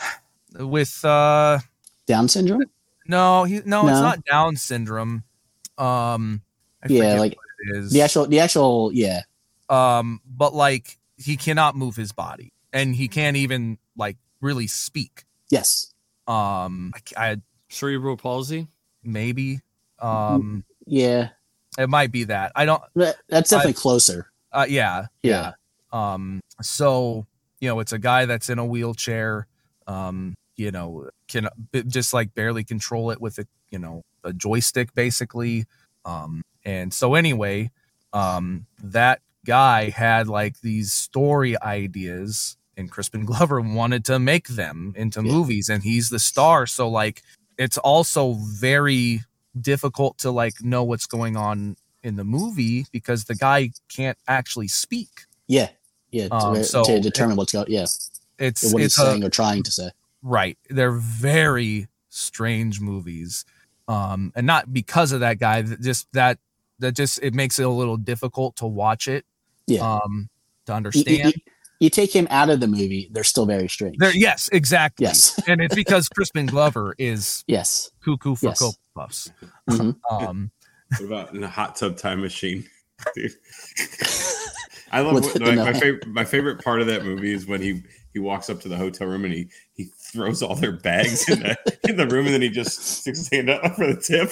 with uh Down syndrome? no he no, No? it's not Down syndrome. Um, I Yeah, forget like what it is. the actual, the actual, yeah. um, but like he cannot move his body and he can't even like really speak. Yes. Um, I, I Cerebral palsy. maybe um Yeah. it might be that I don't. That- That's definitely closer. Uh, yeah, Yeah. yeah. Um, so you know, it's a guy that's in a wheelchair. Um, you know, can b- just like barely control it with a you know a joystick, basically. Um, and so anyway, um, that guy had like these story ideas, and Crispin Glover wanted to make them into Yeah. movies, and he's the star. So like, it's also very difficult to like know what's going on in the movie because the guy can't actually speak. Yeah. Yeah. To, Um, so to determine what's going Yeah. It's What he's it's a, saying or trying to say. right. They're very strange movies, um, and not because of that guy. th- Just that that just it makes it a little difficult to watch it. Yeah. Um, to You, you- understand. you- you take him out of the movie, they're still very strange. There, yes, exactly. Yes. And it's because Crispin Glover is Yes. cuckoo for Yes. Cocoa Puffs. Mhm. Um, What about in a hot tub time machine? Dude. I love With- what, like, in my a- favorite. My favorite part of that movie is when he he walks up to the hotel room and he he throws all their bags in the in the room and then he just sticks his hand up for the tip.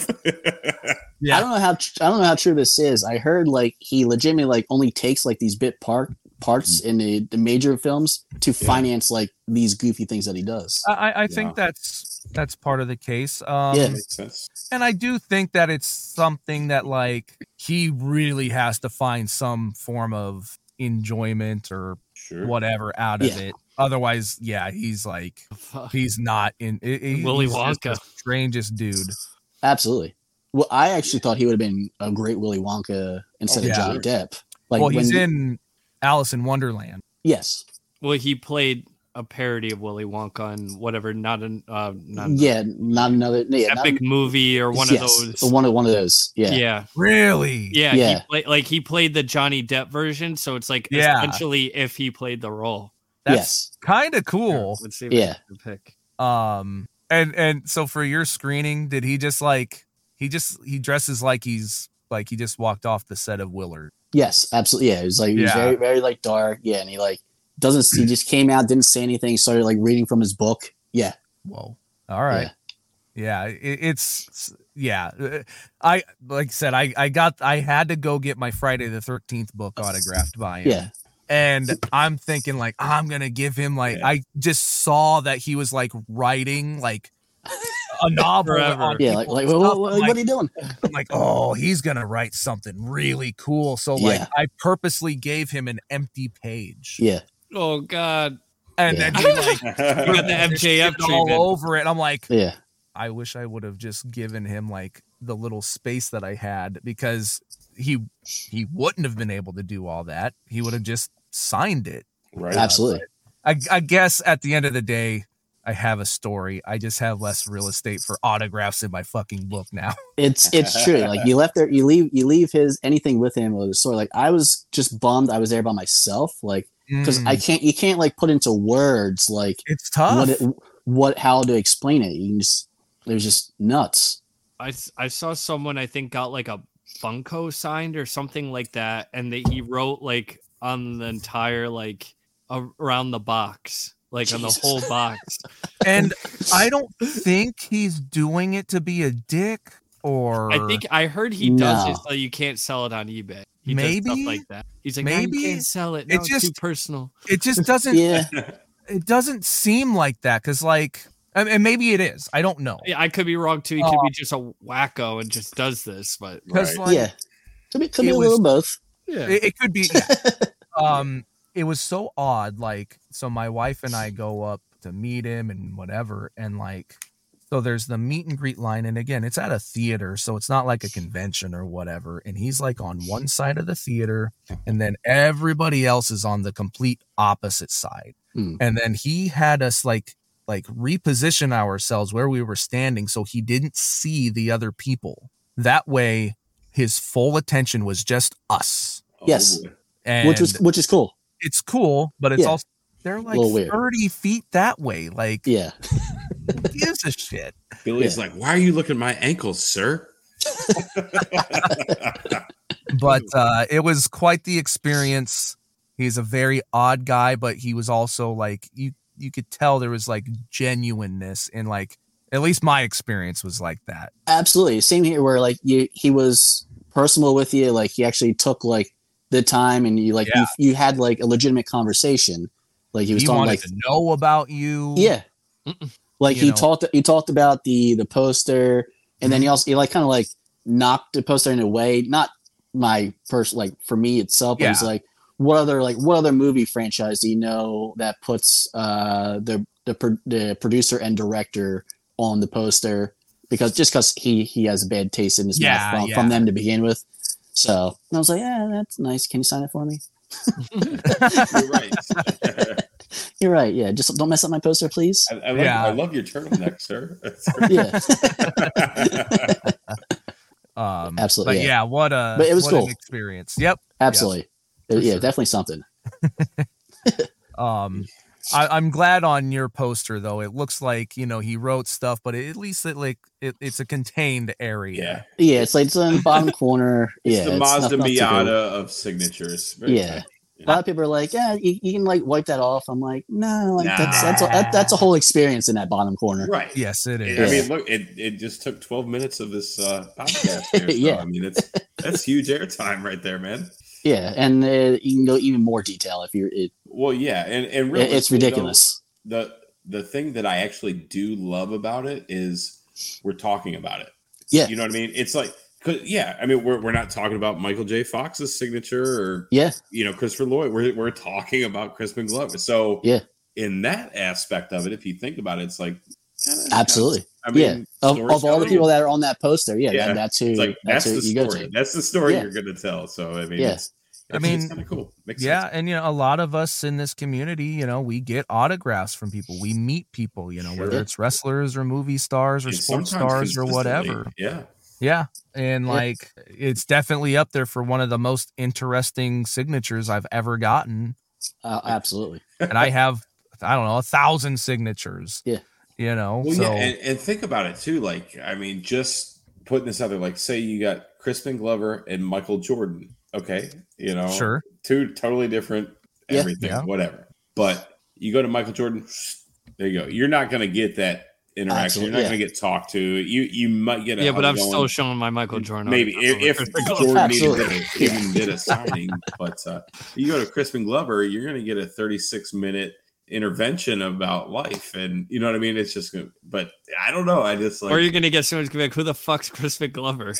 Yeah. I don't know how tr- I don't know how true this is. I heard like he legitimately like only takes like these bit part parts in the, the major films to finance like these goofy things that he does. I, I think Yeah. that's that's part of the case. Um, Yeah. Makes sense. And I do think that it's something that like he really has to find some form of enjoyment or Sure. whatever out of Yeah. it. Otherwise, yeah, he's like Fuck. he's not in. He, he- Willy he's just Wonka. the strangest dude. Absolutely. Well, I actually thought he would have been a great Willy Wonka instead Oh, of yeah. Johnny Depp. Like well, he's when- in Alice in Wonderland. Yes. Well, he played a parody of Willy Wonka and whatever, not an uh, not an Yeah. Not another. Yeah. epic not, movie or one yes, of those. One of one of those. Yeah. Yeah, Really? yeah, Yeah. He play, like he played the Johnny Depp version, so it's like Yeah. essentially if he played the role. That's yes. kind of cool. Let's see. If Yeah. I can pick. Um, and and so for your screening, did he just like he just he dresses like he's like he just walked off the set of Willard? Yes. Absolutely. Yeah. It was like he was Yeah. very very like dark. Yeah. And he like doesn't. He just came out, didn't say anything, started like reading from his book. Yeah. Whoa. All right. Yeah, it, it's yeah. Uh, I like I said, I I got I had to go get my Friday the thirteenth book autographed by him. Yeah. And I'm thinking like I'm gonna give him like Yeah. I just saw that he was like writing like a novel. Forever. on Yeah. Like people's like stuff. what, I'm what, like, what are you doing? I'm like, oh, he's gonna write something really cool. So like Yeah. I purposely gave him an empty page. Yeah. Oh God, And Yeah. then he like you got the M J F shit all treatment. over it. I'm like, Yeah. I wish I would have just given him like the little space that I had because he he wouldn't have been able to do all that. He would have just signed it. Right. Absolutely. I, I guess at the end of the day, I have a story. I just have less real estate for autographs in my fucking book now. It's it's true. Like you left there, you leave you leave his anything with him or the story. Like I was just bummed I was there by myself. Like because Mm, I can't you can't like put into words like it's tough. what it, what how to explain it. You can just it was just nuts. I s- I saw someone I think got like a Funko signed or something like that, and they, he wrote like on the entire like a- around the box, like on the Jesus. whole box. And I don't think he's doing it to be a dick or I think I heard he does No. it so you can't sell it on eBay. He does stuff Maybe? like that. He's like, Maybe? maybe can't sell it. No, It it's just- too personal. it just doesn't Yeah. it doesn't seem like that because like and, and maybe it is. I don't know. Yeah, I could be wrong too. He Uh, could be just a wacko and just does this, but Because Right. like, yeah, could be could be It a was- little both. yeah. it, it could be. Yeah. um, it was so odd. Like, so my wife and I go up to meet him and whatever, and like, so there's the meet and greet line, and again, it's at a theater, so it's not like a convention or whatever. And he's like on one side of the theater, and then everybody else is on the complete opposite side. Hmm. And then he had us like like reposition ourselves where we were standing, so he didn't see the other people. That way, his full attention was just us. Oh, Yes. boy. And Which was which is cool. it's cool, but it's Yeah. also they're like little weird. thirty feet that way. Like, Yeah. who gives a shit? Billy's Yeah. like, why are you looking at my ankles, sir? But uh, it was quite the experience. He's a very odd guy, but he was also like you. You could tell there was like genuineness in like at least my experience was like that. Absolutely. Same here where like you he was personal with you, like he actually took like the time and you like Yeah. you, you had like a legitimate conversation. Like he was He talking wanted like to know about you. yeah. Like You he know. talked he talked about the the poster and then he Mm-hmm. also he like kind of like knocked the poster in a way, not my first like for me itself, but he's Yeah. like what other like what other movie franchise do you know that puts uh the the, pro- the producer and director on the poster because just because he he has a bad taste in his Yeah, mouth from, yeah. from them to begin with. So and I was like, yeah, that's nice. Can you sign it for me? You're right. You're right. Yeah, just don't mess up my poster, please. I, I, love, Yeah. I love your turtleneck, sir. Yeah, Um, Absolutely, But yeah. yeah, what a But it was what cool. an experience. Yep. absolutely. For yeah, sure. definitely something. Um, I, I'm glad on your poster though. It looks like you know he wrote stuff, but at least it like it, it's a contained area. yeah. Yeah, it's like it's in the bottom corner. It's yeah, the it's Mazda not- not too Miata good. of signatures. Very Yeah. tight. A lot of people are like, yeah, you, you can like wipe that off. I'm like, no, like Nah. that's that's a, that, that's a whole experience in that bottom corner. Right. Yes, it is. I Yeah. mean, look, it, it just took twelve minutes of this uh, podcast. Here, so, Yeah. I mean, it's that's huge airtime right there, man. Yeah, and uh, you can go even more detail if you're. It, Well, yeah, and and it's realistically, though, ridiculous. the the thing that I actually do love about it is we're talking about it. Yeah. You know what I mean? It's like, cause yeah, I mean, we're, we're not talking about Michael J. Fox's signature or, Yeah, you know, Christopher Lloyd. We're, we're talking about Crispin Glover. So Yeah. in that aspect of it, if you think about it, it's like, kinda, absolutely. I mean, yeah, of, of all the storytelling, people that are on that poster, yeah, Yeah. that, that's who. it's like, that's, that's, who the you go story. to. That's the story Yeah. you're going to tell. So, I mean, Yeah. it's, I it's, mean, kind of cool. Makes Yeah, sense. and you know, a lot of us in this community, you know, we get autographs from people. We meet people, you know, whether Sure. it's wrestlers or movie stars or And sports sometimes stars or consistently. whatever. Yeah. Yeah. And Yeah. like it's definitely up there for one of the most interesting signatures I've ever gotten. Uh, absolutely. And I have, I don't know, a thousand signatures. Yeah. You know, Well, so yeah, and, and think about it too. Like, I mean, just putting this out there, like, say you got Crispin Glover and Michael Jordan. Okay, you know, sure. two totally different Yeah. everything, Yeah. whatever. But you go to Michael Jordan, there you go. You're not going to get that interaction. Absolutely, You're not yeah. going to get talked to. You you might get a Yeah, but I'm how's it still going? showing my Michael Jordan. Maybe autograph if, over if Crispin Glover. Jordan needed Absolutely. to, even did a signing, but uh, you go to Crispin Glover, you're going to get a thirty-six minute intervention about life, and you know what I mean. It's just, gonna, but I don't know. I just like, Or you're gonna get someone who's gonna be like, "Who the fuck's Crispin Glover?"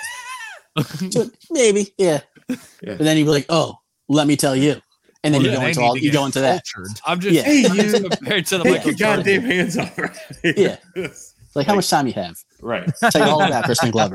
So, maybe, yeah. Yeah. But then you'd be like, oh, let me tell you, and then Well, you then go they into need all to you get go into that. cultured. I'm just, Yeah. hey, you compared to the take Michael your goddamn Jordan. hands off. Right? Yeah. Like how much time you have? Right. Tell you all about Crispin Glover.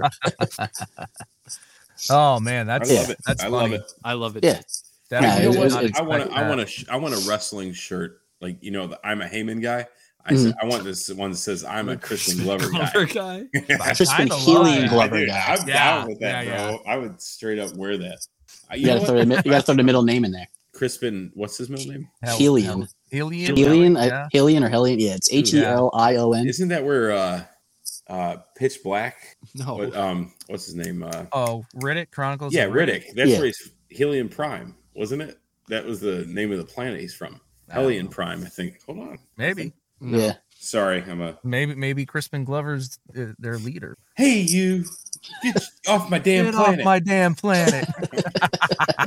Oh man, I that's love it. that's I funny. love it. I love it. Yeah. That Yeah, I it did was- not it's- I want expect to. I that. want to. I want a wrestling shirt. Like, you know, the I'm a Heyman guy. I Mhm. said I want this one that says I'm a Crispin Glover guy. Glover guy. I Crispin kinda Helium love Glover Dude, guy. I'm Yeah, down with that, yeah, bro. I would straight up wear that. Uh, You, You know gotta, what? throw the, mi- you gotta throw the middle name in there. Crispin, what's his middle name? Hell- Helium. hell- Helium. Helion, Yeah. uh, Helion or Helion? Yeah, it's H E L I O N. Isn't that where uh, uh, Pitch Black? No. What, um, what's his name? Uh, Oh, Riddick Chronicles. yeah, of Riddick. That's Yeah. where he's Helium Prime, wasn't it? That was the name of the planet he's from. I don't Helion know. Prime, I think. Hold on. Maybe, No. Yeah. Sorry, I'm a. maybe, maybe Crispin Glover's uh, their leader. Hey, you! Get off my damn Get planet! off my damn planet.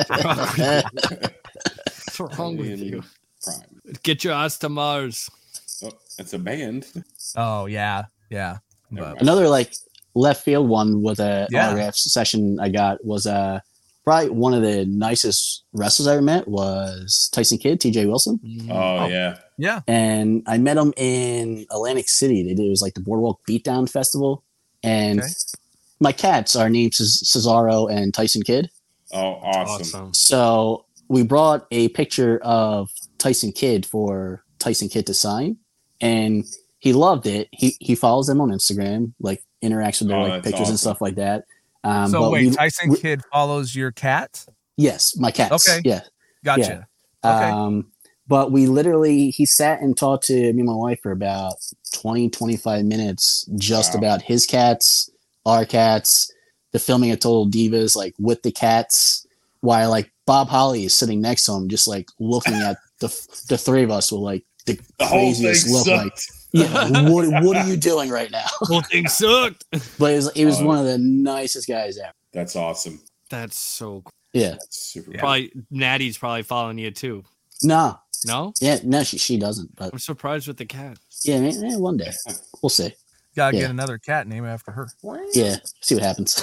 What's wrong with Helium you? Prime. Get your ass to Mars. Oh, it's a band. Oh yeah, yeah. Never But, mind. Another like left field one with a Yeah. autograph session I got was uh probably one of the nicest wrestlers I ever met was Tyson Kidd, T J Wilson. Oh, Oh. yeah. yeah. And I met him in Atlantic City. They did it was like the Boardwalk Beatdown Festival. And Okay. my cats are named Ces- Cesaro and Tyson Kidd. Oh, awesome. Awesome. So we brought a picture of Tyson Kidd for Tyson Kidd to sign, and he loved it. He he follows them on Instagram, like interacts with their Oh, like that's pictures and awesome. stuff like that. Um, So but wait, we- Tyson we- Kidd follows your cat? yes, my cats. Okay. Yeah. Gotcha. Okay. Um, but we literally, he sat and talked to me and my wife for about twenty, twenty-five minutes just Wow. about his cats, our cats, the filming of Total Divas, like with the cats, while like Bob Holly is sitting next to him, just like looking at the the three of us with like the, The whole thing craziest look, like, sucked. yeah, what, what are you doing right now? Whole thing sucked. But it was, it was Oh. one of the nicest guys ever. That's awesome. That's so cool. Yeah. That's super Yeah. cool. Probably Natty's probably following you too. No. No? Yeah. No, she, she doesn't. But I'm surprised with the cat. yeah, man, eh, one day. We'll see. Gotta yeah. get another cat named after her. Yeah. See what happens.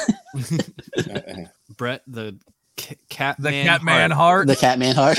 Brett, the c- cat The man. cat man heart. heart. the Catman heart.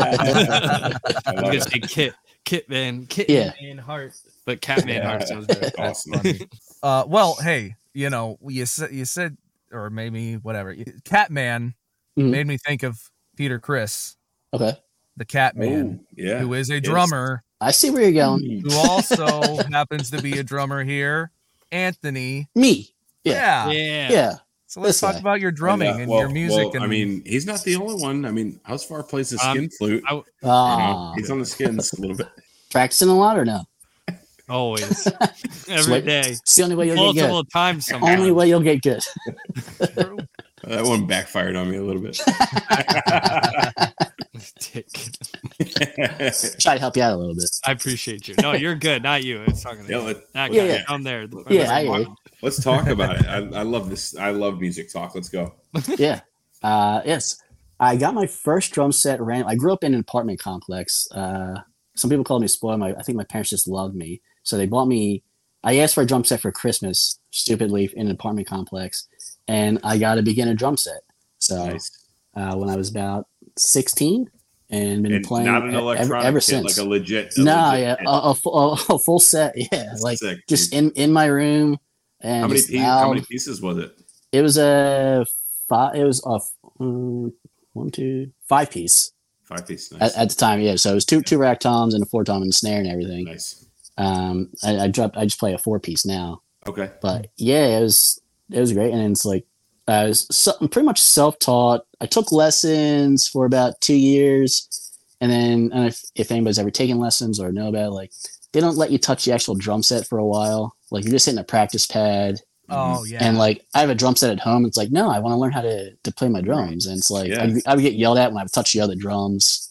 I I was love gonna it. say kit, kit man, kit Yeah. man heart, but cat man Yeah. heart sounds better. Awesome. Uh, well, hey, you know, you said you said, or maybe whatever. Catman Mhm. made me think of Peter Chris, Okay. the Catman, Oh, yeah. who is a Yes. drummer, I see where you're going. who also happens to be a drummer here. Anthony. Me. Yeah. Yeah. Yeah. Yeah. So let's This talk guy. about your drumming And, uh, and well- your music. well, and I mean, he's not the only one. I mean, Housefire plays the Um, skin flute. I- You know, Ah, he's on the skins a little bit. practicing a lot or no? Always, every Sweet. day, It's the only way you'll get multiple good. times. Sometimes. Only way you'll get good. That one backfired on me a little bit. Dick. Try to help you out a little bit. I appreciate you. No, you're good. Not you. It's talking to Yeah, you. let, That Yeah, guy yeah. down there. Yeah, I hear you. let's talk about it. I, I love this. I love music talk. Let's go. Yeah. Uh, yes. I got my first drum set ran. I grew up in an apartment complex. Uh, some people call me spoiled. My, I think my parents just loved me. So they bought me, I asked for a drum set for Christmas, stupidly, in an apartment complex. And I got a beginner drum set. So Nice. uh, when I was about sixteen and been And playing not an e- ever, electronic ever kit, since. like a legit. A no, legit yeah, kit. a, a, full, a full set. Yeah. That's Like sick, just dude. in, in my room. And how many just pie- how many loud. pieces was it? It was a five. It was a f- um, one, two, five piece Five pieces. Nice. at, at the time. Yeah, so it was two two rack toms and a four tom and a snare and everything. nice. Um, I, I dropped. I just play a four piece now, Okay. but yeah, it was it was great. And it's like I was so, I'm pretty much self taught. I took lessons for about two years, and then and if if anybody's ever taken lessons or know about it, like they don't let you touch the actual drum set for a while. Like you're just hitting a practice pad. oh yeah, And like I have a drum set at home. It's like, no, I want to learn how to, to play my drums. And it's like Yeah. I, I would get yelled at when I would touch the other drums.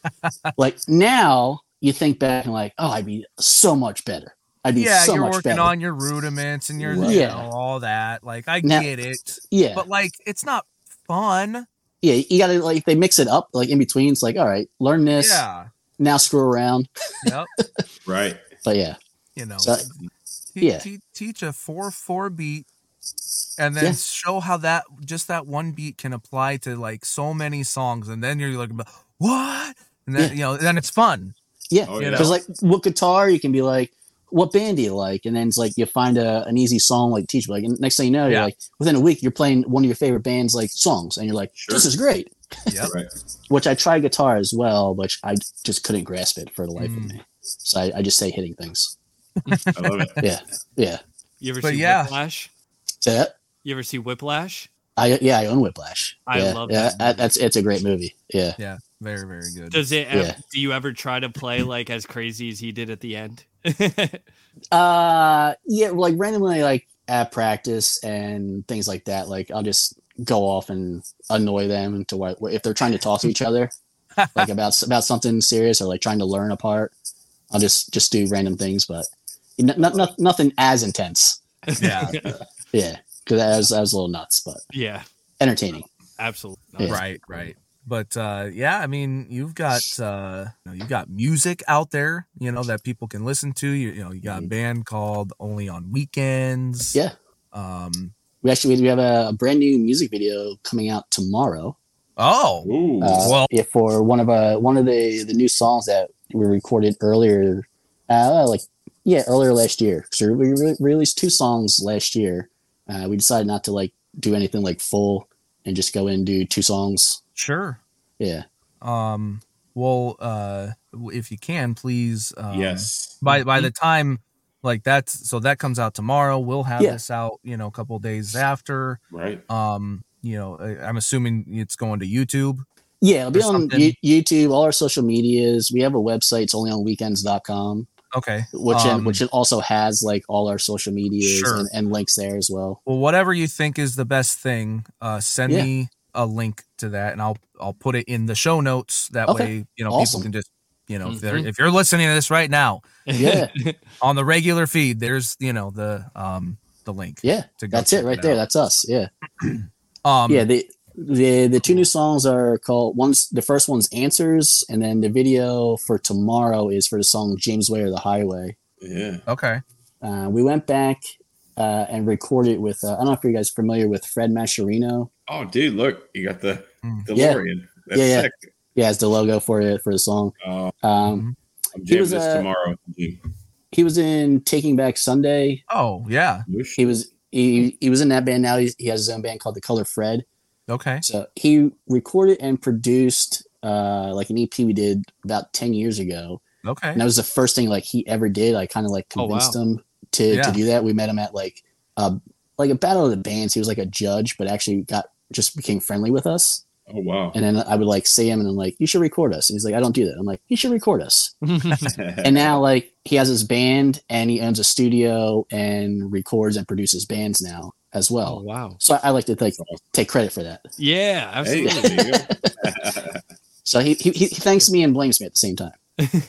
Like now you think back and like, oh, I'd be so much better. I'd be yeah, so you're much working better. on your rudiments and your, Right. you Yeah. know, all that. Like I Now- get it, yeah. but like it's not fun. Yeah. You got to like, they mix it up like in between. It's like, all right, learn this. Yeah, Now screw around. yep. Right. But yeah. You know, So, te- yeah. te- teach a four four beat, and then Yeah. show how that just that one beat can apply to like so many songs, and then you're like, what? And then Yeah. you know, then it's fun. yeah. Oh, You yeah. know? Because like with guitar, you can be like, what band do you like? And then it's like you find a, an easy song like teach. Like and next thing you know, Yeah. you're like within a week you're playing one of your favorite bands like songs, and you're like, Sure. this is great. Yep. Right. Which I tried guitar as well, which I just couldn't grasp it for the life of Mm. me. So I, I just say hitting things. I love it. Yeah, yeah. You ever But see yeah. Whiplash? So that You ever see Whiplash? I yeah I own Whiplash. I yeah, love yeah. that that- That's it's a great movie. Yeah. Yeah, very very good. Does it? ev- Yeah. Do you ever try to play like as crazy as he did at the end? Uh yeah, like randomly like at practice and things like that. Like I'll just go off and annoy them to what if they're trying to talk to each other, like about about something serious or like trying to learn a part. I'll just just do random things, but n- n- n- nothing as intense. Yeah, Yeah, because I was I was a little nuts, but yeah, entertaining. absolutely. Yeah. right, right. but uh, yeah, I mean, you've got uh, you know, you've got music out there, you know, that people can listen to. You, you know, you got a band called Only on Weekends. Yeah. Um, we actually we have a, a brand new music video coming out tomorrow. Oh, Ooh. Uh, well, yeah, for one of uh one of the the new songs that we recorded earlier, uh, like yeah, earlier last year. So we re- released two songs last year. Uh, we decided not to like do anything like full and just go in and do two songs. sure. Yeah. Um, well, uh, if you can, please. Um, Yes. By by the time like that's so that comes out tomorrow, we'll have Yeah. this out, you know, a couple days after. Right. Um, you know, I, I'm assuming it's going to YouTube. Yeah, it'll be Or on something. U- YouTube, all our social medias. We have a website, it's only on weekends dot com, Okay. which Um, in, which it also has like all our social medias Sure. and, and links there as well. Well, whatever you think is the best thing, uh, send Yeah. me a link to that, and I'll I'll put it in the show notes. That Okay. way, you know, Awesome. people can just, you know, if they're Mhm. if you're listening to this right now Yeah. on the regular feed, there's you know the um the link. Yeah. To go That's it check right it there. out. That's us. Yeah. Um, yeah, the the the two new songs are called one's the first one's Answers, and then the video for tomorrow is for the song James Way or the Highway. Yeah. Okay. Uh, we went back uh, and recorded with uh, I don't know if you guys are familiar with Fred Mascherino. Oh, dude, look, you got the Mm. DeLorean. That's Yeah, yeah. sick. Yeah, it's the logo for it for the song. Oh, Um, I'm He jamming was, this uh, tomorrow. he was in Taking Back Sunday. Oh yeah. He was he, he was in that band. Now he's, he has his own band called The Color Fred. Okay. So he recorded and produced uh, like an E P we did about ten years ago. Okay. And that was the first thing like he ever did. I kind of like Oh, wow. convinced him to, Yeah. to do that. We met him at like uh, like a battle of the bands. He was like a judge, but actually got just became friendly with us. Oh, wow. And then I would like see him and I'm like, you should record us. And he's like, I don't do that. I'm like, you should record us. And now like he has his band and he owns a studio and records and produces bands now as Oh well. wow. So I like to like take credit for that. Yeah, Hey, absolutely. there you go. So he, he he thanks me and blames me at the same time.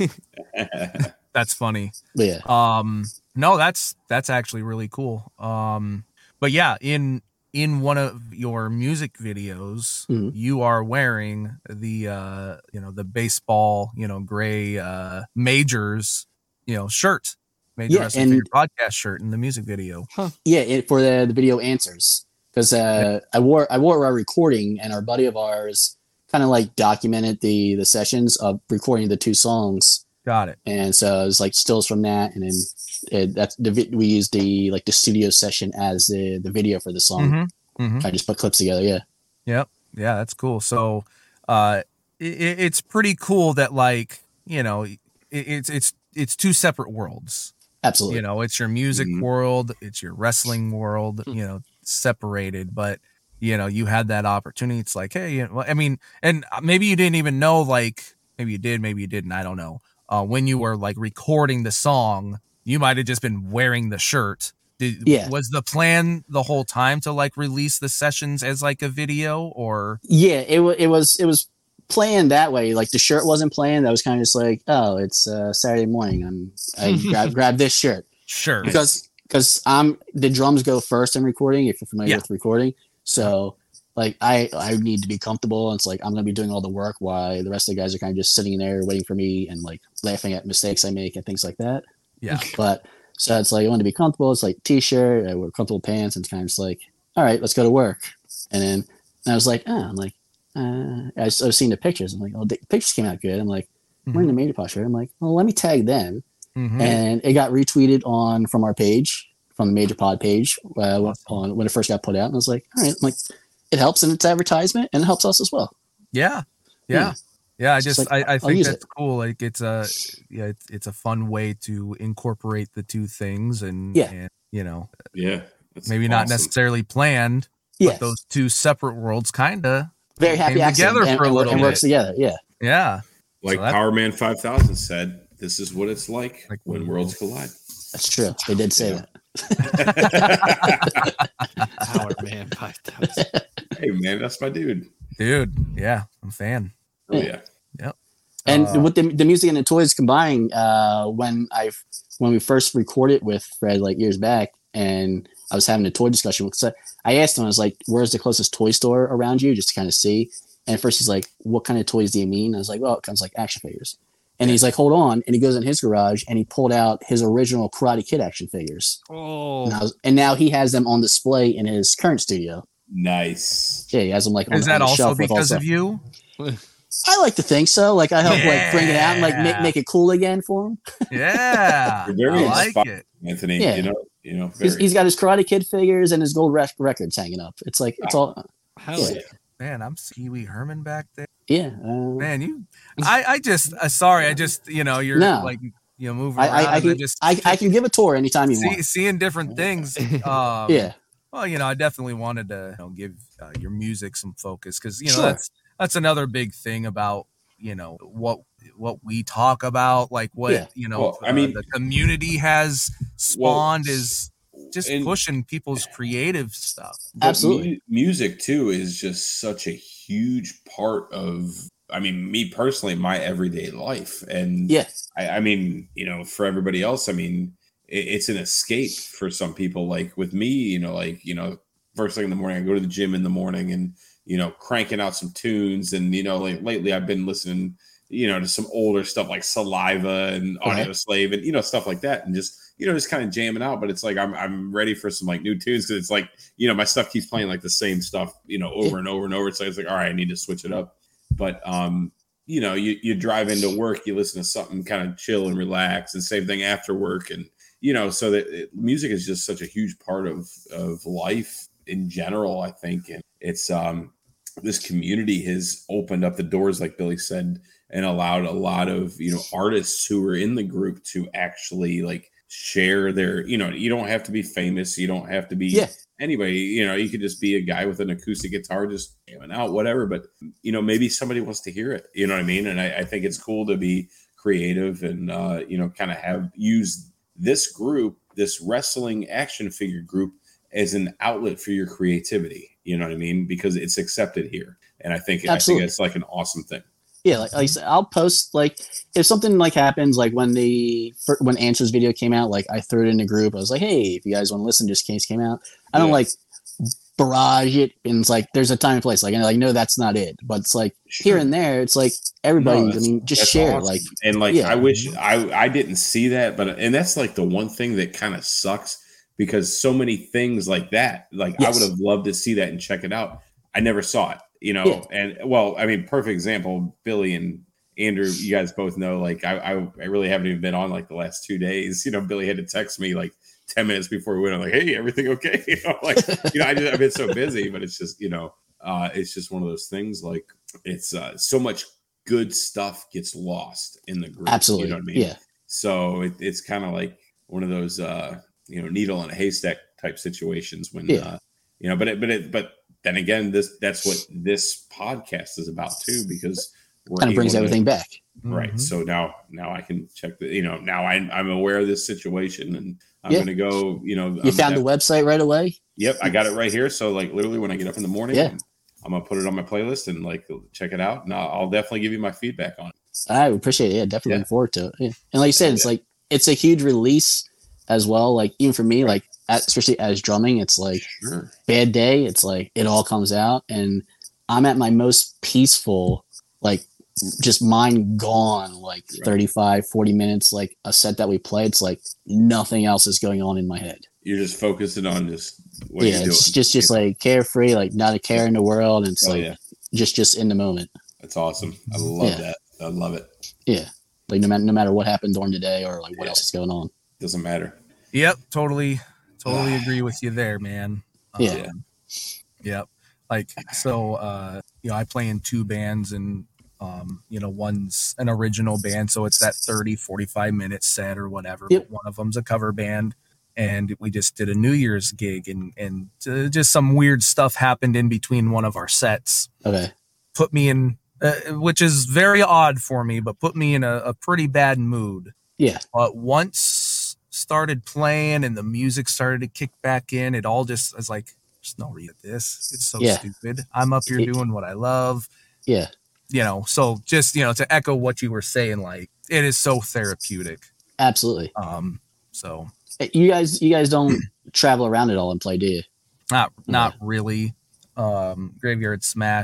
That's funny. But yeah. Um, no, that's that's actually really cool. Um, but yeah, in in one of your music videos, Mhm. you are wearing the uh, you know, the baseball, you know, gray uh Majors, you know, shirt. Major Yeah, Wrestling and- Figure podcast shirt in the music video. Yeah, it, for the, the video answers. Because uh, I wore I wore our recording and our buddy of ours kind of like documented the the sessions of recording the two songs. Got it. And so it was like stills from that, and then it, that's the vi- we used the like the studio session as the the video for the song. Mm-hmm. Mm-hmm. I just put clips together. Yeah, Yep. Yeah, that's cool. So, uh, it, it's pretty cool that like, you know, it, it's it's it's two separate worlds. absolutely. You know, it's your music Mhm. world, it's your wrestling world, you know, separated, but you know, you had that opportunity. It's like, hey, you know, I mean, and maybe you didn't even know, like, maybe you did, maybe you didn't, I don't know. Uh, when you were like recording the song, you might have just been wearing the shirt. Did, Yeah. Was the plan the whole time to like release the sessions as like a video or? Yeah, it was it was it was planned that way. Like the shirt wasn't planned. I was kind of just like, oh, it's uh, Saturday morning. I'm I grab grab this shirt. Sure. because because I'm the drums go first in recording if you're familiar Yeah. with recording. So like I I need to be comfortable. And it's like I'm gonna be doing all the work while the rest of the guys are kind of just sitting there waiting for me and like laughing at mistakes I make and things like that. Yeah. But so it's like I want to be comfortable. It's like t-shirt, I wear comfortable pants, and it's kind of just like, all right, let's go to work. And then and I was like, oh, I'm like, uh, I was, I was seeing the pictures. I'm like, oh, the pictures came out good. I'm like, we're in the Major Pod shirt. I'm like, well, let me tag them. Mhm. And it got retweeted on from our page, from the Major Pod page, uh, Awesome. on when it first got put out. And I was like, all right, I'm like, it helps in its advertisement and it helps us as well. Yeah. Yeah. Yeah. I It's just, like, I, I I'll think use that's it. cool. Like it's a, yeah, it's, it's a fun way to incorporate the two things and, Yeah. and you know, Yeah. That's maybe not awesome. necessarily planned, Yeah, but those two separate worlds kind of, very happy came accident together and, for a and, little and works bit. together. Yeah, yeah. Like So that- Power Man five thousand said, this is what it's like, Like when when worlds collide. that's true. They did say Yeah. that. Power Man five thousand. Hey, man, that's my dude. Dude. Yeah. I'm a fan. Oh, yeah. And Uh, with the, the music and the toys combined, uh, when I when we first recorded with Fred like years back, and I was having a toy discussion, so I asked him, I was like, "Where's the closest toy store around you?" Just to kind of see. And at first he's like, what kind of toys do you mean? I was like, well, it comes like action figures. And he's like, hold on. And he goes in his garage and he pulled out his original Karate Kid action figures. Oh, and, I was, and now he has them on display in his current studio. Nice. Yeah, he has them like on, Is that on the also shelf with all because stuff. of you? I like to think so. Like I help like bring it out and like make, make it cool again for him. Yeah, You're very I like inspired, it. Anthony. Yeah. You know, you know, He's, very. he's got his Karate Kid figures and his gold rec- records hanging up. It's like it's all hell yeah. yeah. Man, I'm Pee Wee Herman back there. yeah. Uh, Man, you, I, I just, uh, sorry, I just, you know, you're No. like, you know, moving I, around. I, I and can just I, I can give a tour anytime you see, want. seeing different things. Um, Yeah, Well, you know, I definitely wanted to you know, give uh, your music some focus because you know Sure. that's that's another big thing about you know what what we talk about, like what Yeah. you know. Well, I uh, mean- the community has spawned is just and- pushing people's creative stuff. But Absolutely. mu- music too is just such a huge part of. I mean, me personally, my everyday life, and yeah, I, I mean, you know, for everybody else, I mean, it, it's an escape for some people. Like with me, you know, like you know, first thing in the morning, I go to the gym in the morning, and you know, cranking out some tunes, and you know, like lately, I've been listening, you know, to some older stuff like Saliva and Okay. Audio Slave, and you know, stuff like that, and just you know, just kind of jamming out. But it's like I'm I'm ready for some like new tunes because it's like you know, my stuff keeps playing like the same stuff, you know, over and over and over. So it's like, all right, I need to switch it up. But um, you know, you you drive into work, you listen to something kind of chill and relax, and same thing after work, and you know, so that it, music is just such a huge part of of life in general, I think, and it's um this community has opened up the doors, like Billy said, and allowed a lot of you know artists who are in the group to actually like share their, you know, you don't have to be famous, you don't have to be Yeah. anybody, you know, you could just be a guy with an acoustic guitar just jamming out, whatever. But you know, maybe somebody wants to hear it, you know what I mean? And I, I think it's cool to be creative and uh, you know, kind of have use this group, this wrestling action figure group, as an outlet for your creativity. You know what I mean? Because it's accepted here, and I think Absolutely. I think it's like an awesome thing. yeah. Like, like I said, I'll post like if something like happens, like when the fir- when Answers video came out, like I threw it in the group. I was like, hey, if you guys want to listen, just in case it came out. I don't Yeah. like barrage it, and it's like there's a time and place. Like, and like no, that's not it. But it's like Sure. here and there, it's like everybody. No, I that's- mean, just that's share. awesome. Like, And like yeah. I wish I I didn't see that, but and that's like the one thing that kind of sucks because so many things like that, like I Yes. would have loved to see that and check it out. I never saw it, you know. Yeah. And well, I mean, perfect example, Billy and Andrew, you guys both know, like I, I I really haven't even been on like the last two days. You know, Billy had to text me like ten minutes before we went. I'm like, hey, everything okay? You know, like you know, I just, I've been so busy, but it's just you know, uh, it's just one of those things. Like it's uh, so much good stuff gets lost in the group. absolutely. You know what I mean? Yeah. So it, it's kind of like one of those uh, you know needle in a haystack type situations when Yeah. uh, you know. But it, but it, but then again, this that's what this podcast is about too, because we're Kind of brings able to- everything back. right. Mhm. So now now I can check the you know now I, I'm aware of this situation and I'm Yeah. going to go you know You I'm found the def- website right away. Yep, I got it right here. So like literally when I get up in the morning, Yeah. I'm gonna put it on my playlist and like check it out, and I'll, I'll definitely give you my feedback on it. I appreciate it. Yeah, definitely Yeah. looking forward to it. Yeah. And like you said, it's like it's a huge release as well. Like even for me, like at, especially as drumming, it's like Sure. bad day. It's like it all comes out, and I'm at my most peaceful, like just mind gone, like Right. thirty-five, forty minutes, like a set that we play. It's like nothing else is going on in my head. You're just focusing on just what yeah, you're doing. it's just just like carefree, like not a care in the world. And it's Oh, like yeah. just just in the moment. That's awesome. I love Yeah. that. I love it. Yeah, like no matter no matter what happened during the day or like what Yeah. else is going on. Doesn't matter. Yep, totally, totally agree with you there, man. Yeah. Um, yep. Like so, uh, you know, I play in two bands, and um, you know, one's an original band, so it's that thirty, forty-five minute set or whatever. Yep. But one of them's a cover band, and we just did a New Year's gig, and and uh, just some weird stuff happened in between one of our sets. Okay. Put me in, uh, which is very odd for me, but put me in a, a pretty bad mood. Yeah. But once started playing and the music started to kick back in, it all just was like, there's no reason to this. It's so Yeah. stupid. I'm up here It- doing what I love, Yeah. you know. So just, you know, to echo what you were saying, like it is so therapeutic. Absolutely. Um, so You guys, you guys don't travel around at all and play, do you? not not really. Um, Graveyard Smash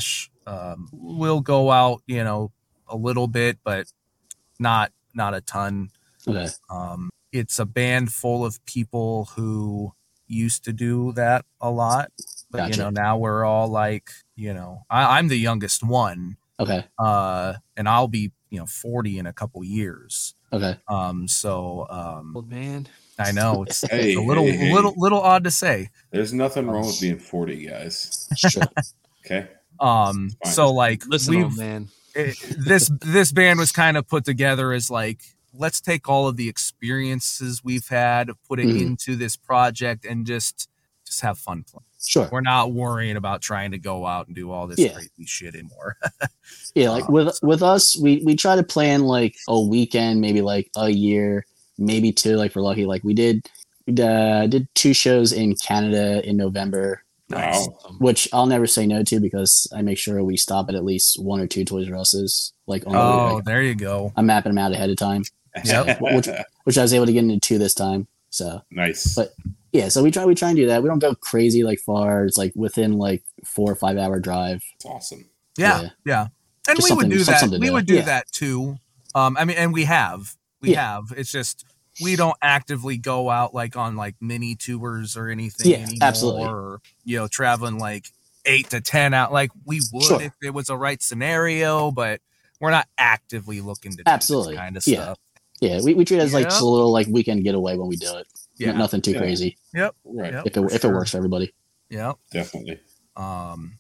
Um, we'll go out, you know, a little bit, but not not a ton. Okay. Um, it's a band full of people who used to do that a lot, but Gotcha. you know, now we're all like, you know, I, I'm the youngest one, Okay. uh, and I'll be, you know, forty in a couple years. Okay. Um, so um, Old man. I know it's, Hey, it's a little, hey, hey. little, little odd to say. There's nothing wrong with being forty, guys. Sure. Okay. Um, Fine. so like Listen, we've old man. it, this this band was kind of put together as like, let's take all of the experiences we've had, put it Mhm. into this project, and just just have fun playing. Sure. We're not worrying about trying to go out and do all this Yeah. crazy shit anymore. Yeah, like Um, with with us, we we try to plan like a weekend, maybe like a year, maybe two. Like for lucky, like we did we uh, did two shows in Canada in November, Nice. Wow. which I'll never say no to because I make sure we stop at at least one or two Toys R Us's. Like, on the- Oh, like, there you go. I'm mapping them out ahead of time, Yep. which which I was able to get into two this time. So Nice. But- yeah, so we try we try and do that. We don't go crazy like far. It's like within like four or five hour drive. It's awesome. Yeah, Yeah. yeah. And Just we would something- do that. something to We do. would do Yeah. that too. Um, I mean, and we have, we Yeah. have. It's just we don't actively go out like on like mini tours or anything. Yeah, anymore, absolutely. Or you know, traveling like eight to ten out. Like we would Sure. if it was a right scenario, but we're not actively looking to do Absolutely. this kind of Yeah. stuff. Yeah, we, we treat it as like Yeah. just a little like weekend getaway when we do it. Yeah, N- Nothing too Yeah. crazy Right. Yep, if it for if sure. it works for everybody. Yep. Definitely. Um.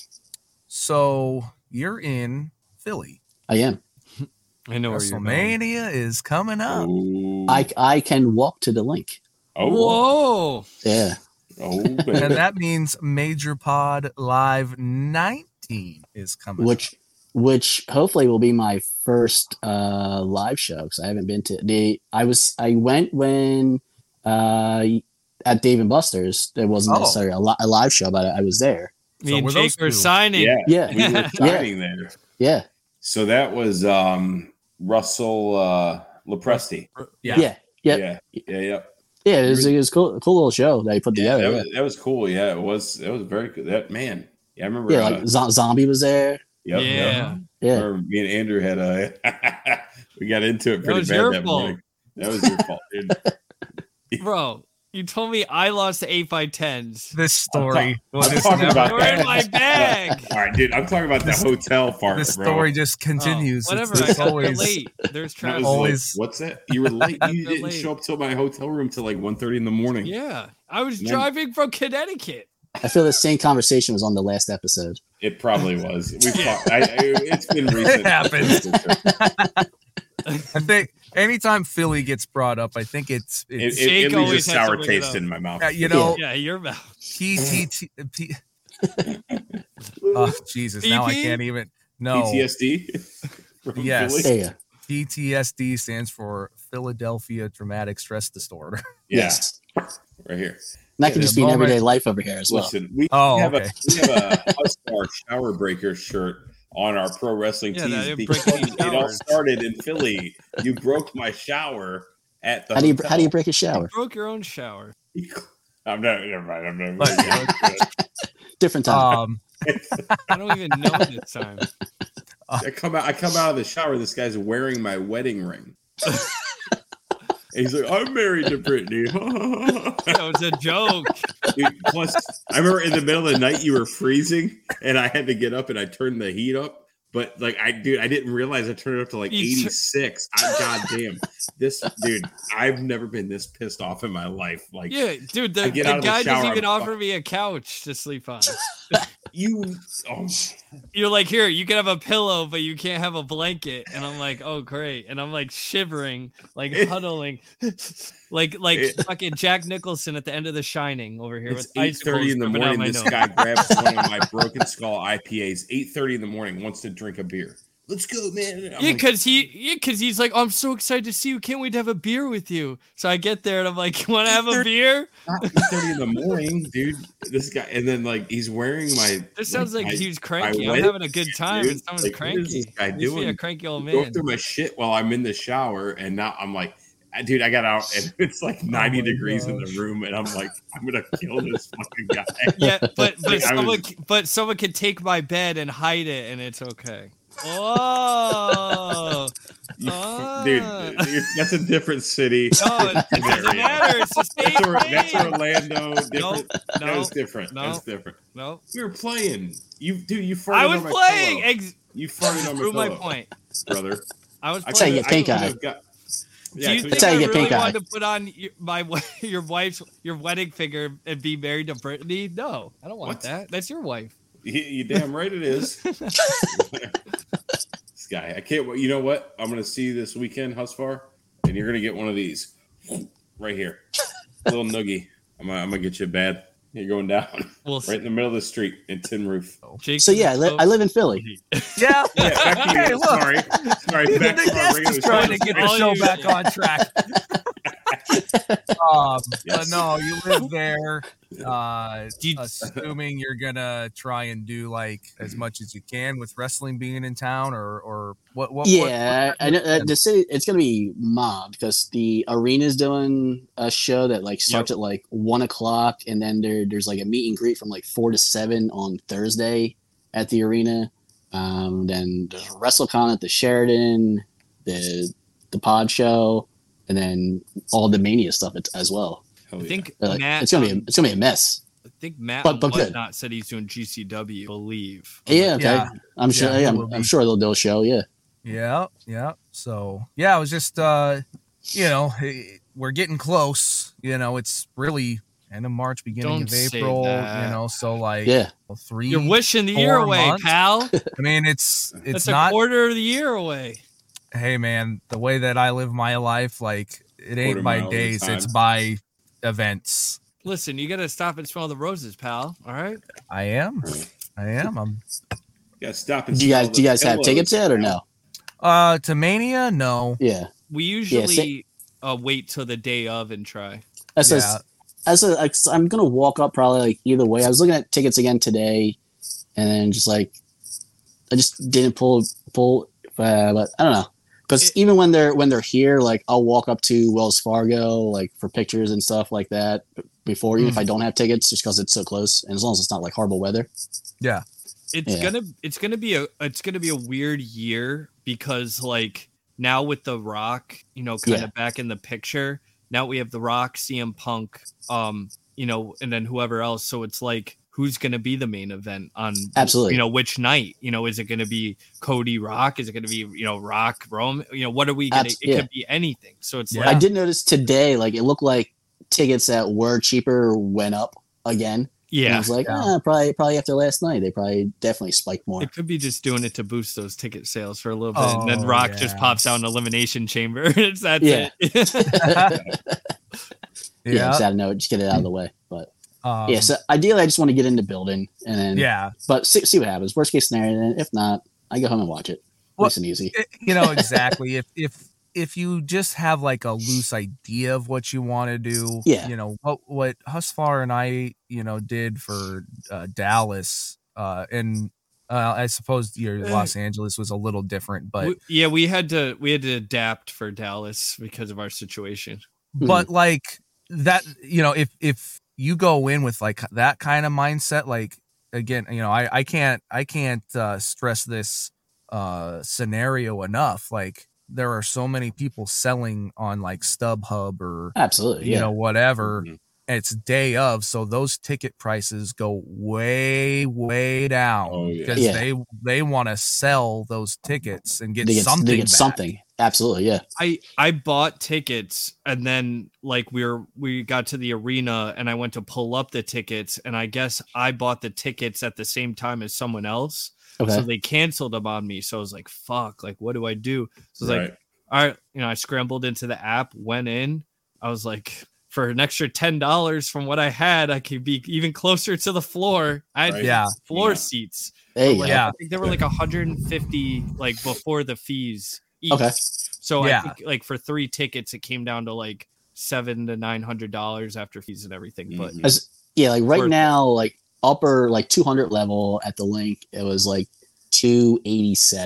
So you're in Philly. I am. I know where you're going. WrestleMania is coming up. Oh, I I can walk to the link. oh, Whoa. Yeah. oh, And baby. that means Major Pod Live nineteen is coming. Which which hopefully will be my first uh live show because I haven't been to the I was I went when uh at Dave and Buster's. There wasn't Oh. necessarily a, li- a live show, but I was there. Me So and were Jake those were two? signing. yeah, Yeah. we were Yeah. signing there. Yeah. So that was um, Russell uh, Lopresti. Yeah. Yeah. Yeah. Yeah, yeah, yeah. Yeah, it was, it was cool, a cool little show that he put Yeah, together. that Yeah, was, that was cool. Yeah, it was. That was very good. That man. Yeah, I remember. yeah, uh, like Zo- Zombie was there. yep, Yeah. yep. Yeah, I remember me and Andrew had a. we got into it That pretty was bad your that fault. morning. That was your fault, dude. Bro, you told me I lost to eight by tens. This story. I'm will just talking never- about They were in my bag. All right, dude. I'm talking about the hotel part, This bro. story just continues. Oh, It's- whatever. I it's got there always late. There's That traffic. was always- like, what's that? You were late. got You there didn't late. show up till my hotel room till like one thirty in the morning. Yeah, I was Man. driving from Connecticut. I feel the same conversation was on the last episode. It probably was. We talked. I, I, it's been recent. It happens. For sure. I think anytime Philly gets brought up, I think it's It, it's it, Jake it leaves a always has to sour bring it taste up. in my mouth. uh, you know Yeah, your mouth. P T T. P- oh Jesus! Now I P P? can't even. No. P T S D. From Yes. Philly? There you go. P T S D stands for Philadelphia Traumatic Stress Disorder. Yeah, Yes. right here. And that could Yeah, just the be an moment- everyday life over here as well. Listen, we Oh, have okay. a we have a Huskar shower breaker shirt on our pro wrestling Yeah, that tees didn't because break any it all showers. started in Philly. You broke my shower at the How do you hotel. how do you break a shower? Broke your own shower. I'm not. Never mind. I'm not. But- Different time. Um, I don't even know this time. I come out. I come out of the shower. This guy's wearing my wedding ring. And he's like, "I'm married to Brittany." That was a joke. Dude, plus, I remember in the middle of the night you were freezing, and I had to get up and I turned the heat up. But like, I dude, I didn't realize I turned it up to like You tur- eighty-six. I goddamn this dude. I've never been this pissed off in my life. Like, Yeah, dude, the, I the get out of the guy doesn't shower, even I'm offer me a couch to sleep on. you. Oh, You're like, here, you can have a pillow, but you can't have a blanket. And I'm like, oh, great. And I'm like shivering, like huddling, like like It- fucking Jack Nicholson at the end of The Shining over here. it's with eight thirty in the coming out morning. my This nose. guy grabs one of my Broken Skull I P As. eight thirty in the morning. Wants to drink a beer. Let's go, man. I'm Yeah, like, because he, yeah, because he's like, I'm so excited to see you. Can't wait to have a beer with you. So I get there and I'm like, you want to have a beer? not eight thirty in the morning, dude. This guy, and then like he's wearing my. This sounds like my- he's cranky. my I'm having a wedding good shit, time dude. and someone's Like, what is cranky. this guy He must be doing? a cranky old Go man. through my shit while I'm in the shower, and now I'm like, I, dude, I got out and it's like ninety my degrees in gosh. the room, and I'm like, I'm gonna kill this fucking guy. Yeah, but but Like, I someone was- c- but someone can take my bed and hide it, and it's okay. Oh, You- Ah. dude, dude, that's a different city. no, it, it doesn't area. matter. It's the same That's, or, thing. that's Orlando. Different. No, that no, was different. no. That was different. no. We were playing. You, dude, you farted I was on my playing. pillow. Ex- You farted on my Prove my pillow, point. brother. I was I That's how you playing. get pink couldn't eye. have got- Do Yeah, I you couldn't- think That's how I you get really pink eye. wanted to put on your, my wi- your wife's your wedding figure and be married to Brittany? No, I don't want What? that. That's your wife. You, you damn right it is. This guy, I can't. wait. You know what? I'm gonna see you this weekend, Husfar, and you're gonna get one of these right here, little noogie. I'm gonna, I'm gonna get you bad. You're going down We'll right in the middle of the street in Tin Roof. Jake So yeah, I, li- I live in Philly. Yeah. Yeah, back to Hey, you. look. Sorry, sorry. Back The to our guest regular is trying to show. get the All show you- back on track. um, Yes. But no, you live there. Uh, Do you- assuming you're gonna try and do like as much as you can with wrestling being in town, or or what? What? Yeah, what, I know uh, the city. It's gonna be mobbed because the arena's doing a show that like starts at like one o'clock, and then there there's like a meet and greet from like four to seven on Thursday at the arena. Um, then there's WrestleCon at the Sheridan, the the Pod Show, and then all the Mania stuff at- as well. Hell I yeah. think Like, Matt. it's gonna be a, um, it's gonna be a mess. I think Matt but- but good. Whatnot said he's doing G C W. I believe. Yeah, okay. Yeah. I'm sure. Yeah, Yeah, it I'm, will be. I'm sure they'll do a show. Yeah. Yeah, yeah. So yeah, it was just uh, you know, eh, we're getting close. You know, it's really end of March, beginning Don't of say April. that. You know, so like Yeah. three. You're wishing the year four away, months. pal. I mean, it's it's That's not. a quarter of the year away. Hey man, the way that I live my life, like it ain't Quarter by mile at a days, time. it's by events. Listen, you gotta stop and smell the roses, pal. All right. I am, I am. I'm. You gotta stop and Do you guys smell do you the guys have pillows. tickets yet or no? Uh, to Mania, no. Yeah. We Yeah, usually uh, wait till the day of and try. That's Yeah. just, that's a, like, I'm gonna walk up probably like either way. I was looking at tickets again today, and then just like I just didn't pull pull. Uh, but I don't know because It- even when they're when they're here, like I'll walk up to Wells Fargo like for pictures and stuff like that before, even if I don't have tickets, just because it's so close, and as long as it's not like horrible weather. Yeah. It's Yeah. gonna it's gonna be a it's gonna be a weird year because like now with The Rock, you know, kind Yeah. of back in the picture. Now we have The Rock, C M Punk, um, you know, and then whoever else. So it's like who's gonna be the main event on Absolutely. you know, which night? You know, is it gonna be Cody Rock? Is it gonna be, you know, Rock Rome? You know, what are we gonna Abs- it yeah. could be anything. So it's Yeah. like I did notice today, like it looked like tickets that were cheaper went up again. And I yeah. was like, Yeah. ah, probably probably after last night, they probably definitely spiked more. It could be just doing it to boost those ticket sales for a little bit, and then Oh, Rock just yeah. pops out an elimination chamber. it's that's Yeah. it. Yeah, Yeah. just out of note, just get it out of the way. But Um, yeah, so ideally, I just want to get into building and then yeah. but see, see what happens. Worst case scenario, then if not, I go home and watch it. Well, Nice and easy. It- you know exactly. if if if you just have like a loose idea of what you want to do, Yeah. you know what what Husfar and I, you know, did for uh, Dallas, uh, and uh, I suppose your Los Angeles was a little different, but We- yeah, we had to we had to adapt for Dallas because of our situation. but like that, you know, if if you go in with like that kind of mindset, like again, you know, I I can't I can't uh, stress this uh scenario enough. Like there are so many people selling on like StubHub or Absolutely, you yeah. know whatever. Mhm. It's day of, so those ticket prices go way way down Oh, yeah. because Yeah. they they want to sell those tickets and get they get something. they get back. something. Absolutely, yeah. I I bought tickets and then like we were we got to the arena and I went to pull up the tickets and I guess I bought the tickets at the same time as someone else. Okay. So they canceled them on me. So I was like, fuck, like what do I do? So I was Right. like, all right, you know, I scrambled into the app, went in. I was like, for an extra ten dollars from what I had, I could be even closer to the floor. I had Right. Yeah. floor Yeah. seats. There you Like, go. Yeah. I think they were like one hundred fifty like before the fees each. Okay. So Yeah. I think like for three tickets, it came down to like seven to nine hundred dollars after fees and everything. But Mhm. As- yeah, like right Worth it. now, like upper like two hundred level at the link, it was like two eighty seven.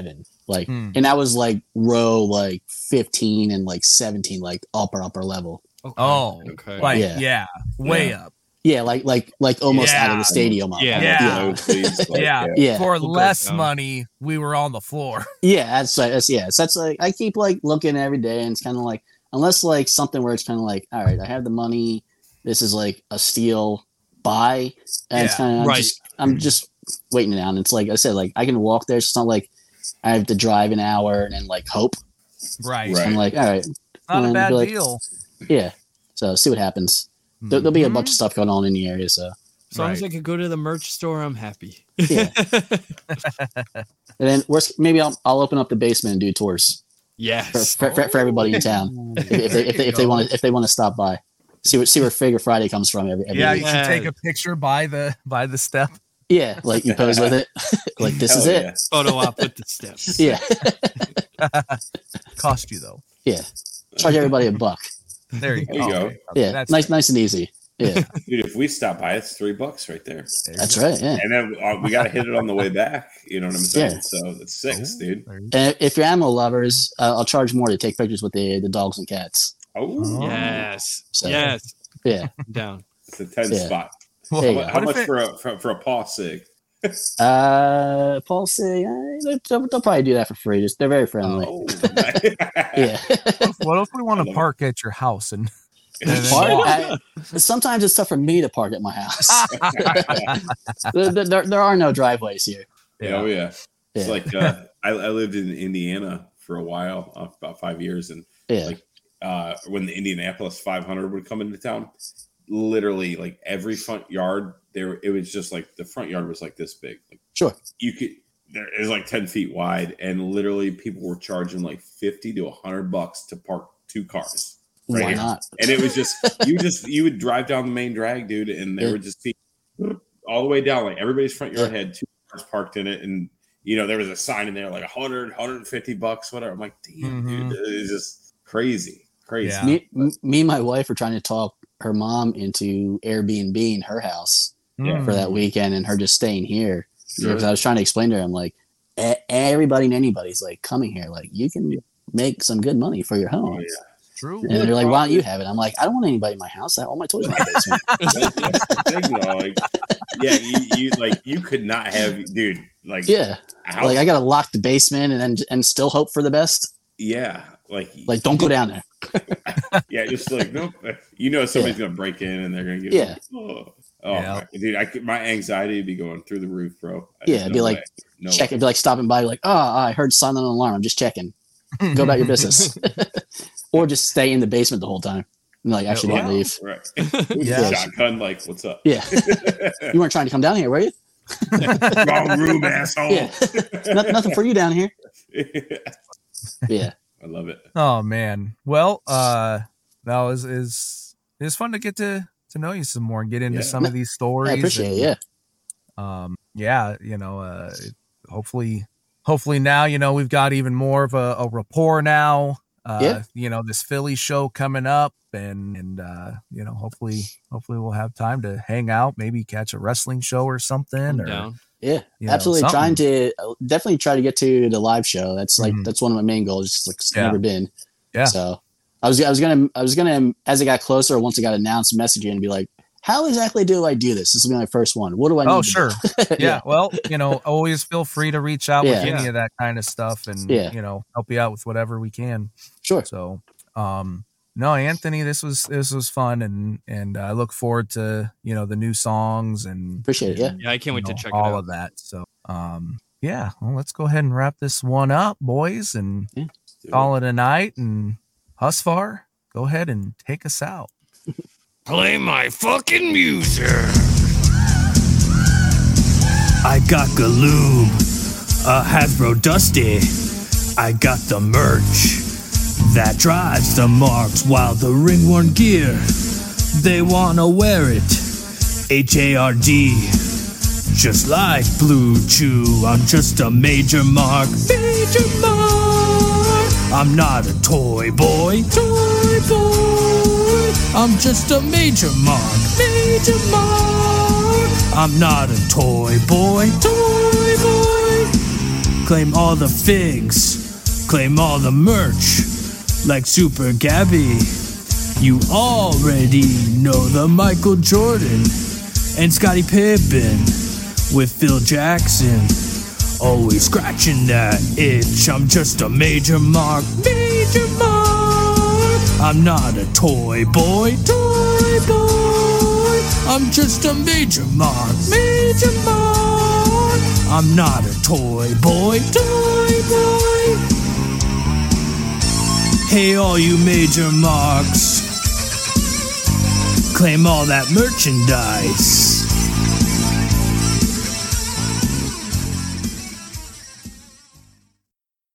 Like, Hmm. and that was like row like fifteen and like seventeen, like upper upper level. Okay. Oh, okay. like Yeah. yeah, way Yeah. up. Yeah, like like like almost out of Yeah. the stadium. Up. Yeah. Yeah. Nosebleeds, like, Yeah. Yeah. For We'll go less down. money, we were on the floor. Yeah, that's like that's yeah. So that's like I keep like looking every day, and it's kind of like unless like something where it's kind of like, all right, I have the money. This is like a steal buy, and it's Yeah, kind of I'm right. just I'm just waiting it out. And it's like I said, like I can walk there. It's not like I have to drive an hour and then like hope. Right. Right. I'm like, all right, Not a Um, bad be like- deal. yeah. So see what happens. There, there'll be a Mhm. bunch of stuff going on in the area. So As long as Right. I could go to the merch store, I'm happy. yeah. And then worst, maybe I'll I'll open up the basement and do tours for Yes. for, for, for everybody in town if, if they if they, if they want to if they want to stop by. See what see where Figure Friday comes from every, every Yeah, week. you should take a picture by the by the step. Yeah, like you pose with it. Like this is Hell it. yeah. Photo op with the steps. Yeah. Cost you though. Yeah. Charge everybody a buck. There you There go. you go. Okay, okay, Yeah. that's Nice nice and easy. Yeah. Dude, if we stop by, it's three bucks right there. there you That's go. right. Yeah. And then uh, we got to hit it on the way back. You know what I'm saying? Yeah. So it's six, dude. There you And if you're animal lovers, uh, I'll charge more to take pictures with the the dogs and cats. Oh, Yes. So- Yes. Yeah. I'm down. it's a ten Yeah. spot. go. There How, you mu- go. how What much if it- for a for, for a paw sig? Uh, Paul say uh, they'll, they'll probably do that for free. Just they're very friendly. Oh, Yeah. What if we want I to love park at your house and and then Park- walk? I- sometimes it's tough for me to park at my house. there, there, there are no driveways here. Oh yeah. It's Yeah. like uh, I, I lived in Indiana for a while, uh, about five years, and Yeah. like uh, when the Indianapolis five hundred would come into town, literally like every front yard there, it was just like the front yard was like this big. Like Sure. you could, there is like ten feet wide, and literally people were charging like fifty to a hundred bucks to park two cars. Right Why here. not? And it was just you just you would drive down the main drag, dude, and there Yeah. would just be all the way down. Like everybody's front yard had two cars parked in it, and you know there was a sign in there like a hundred, hundred and fifty bucks, whatever. I'm like, damn, Mhm. dude, it's just crazy, crazy. Yeah. Me, m- me and my wife were trying to talk her mom into Airbnb in her house Yeah. for that weekend and her just staying here. Sure. Because I was trying to explain to her, I'm like, e- everybody and anybody's like coming here. Like, you can make some good money for your home. Oh, yeah. True. And they're like, why don't you have it? I'm like, I don't want anybody in my house. I, all my toys are in my basement. That's, that's the thing, though. Like, yeah, you, you like you could not have, dude. Like, Yeah. a house- Like, I got to lock the basement and then and still hope for the best. yeah, like, Like, don't go down there. yeah, just like nope. You know, somebody's gonna break in and they're gonna get Yeah. Oh, oh Yeah. my- dude, I could, my anxiety would be going through the roof, bro. Yeah, There's it'd be like, way. no Check way. it. Be like stopping by, like, oh, I heard silent alarm. I'm just checking. Go about your business. Or just stay in the basement the whole time. And like, actually Yeah, don't leave. right. Yeah. Shotgun, like, what's up? Yeah. You weren't trying to come down here, were you? Wrong room, asshole. Yeah. No- nothing for you down here. Yeah. I love it. Oh man. Well, uh that was is it's fun to get to to know you some more and get into Yeah. some of these stories. I appreciate and, it. Yeah. um yeah you know uh hopefully hopefully now you know we've got even more of a, a rapport now uh Yeah. you know this Philly show coming up and and uh you know hopefully hopefully we'll have time to hang out, maybe catch a wrestling show or something I'm or down. Yeah. you know, Absolutely. something. Trying to uh, definitely try to get to the live show. That's like, Mhm. that's one of my main goals. Just like it's Yeah. never been. Yeah. So I was, I was going to, I was going to, as it got closer, once it got announced, message you and be like, how exactly do I do this? This will be my first one. What do I need? Oh to do? sure. yeah. Yeah. Well, you know, always feel free to reach out with Yeah. any of that kind of stuff and Yeah. you know help you out with whatever we can. Sure. So, um, no, Anthony, this was this was fun, and and I look forward to you know the new songs and Appreciate it. Yeah. Yeah, I can't wait you to know, check all it out. of that. So, um, yeah, well, let's go ahead and wrap this one up, boys, and call it a night. And Husfar, go ahead and take us out. Play my fucking music. I got Galoob, a Hasbro Dusty. I got the merch that drives the marks, while the ringworn gear, they wanna wear it. H A R D, just like Blue Chew. I'm just a major mark, major mark. I'm not a toy boy, toy boy. I'm just a major mark, major mark. I'm not a toy boy, toy boy. Claim all the figs, claim all the merch, like Super Gabby. You already know the Michael Jordan and Scottie Pippen with Phil Jackson. Always scratching that itch. I'm just a major mark, major mark. I'm not a toy boy, toy boy. I'm just a major mark, major mark. I'm not a toy boy, toy boy. Hey, all you major marks, claim all that merchandise.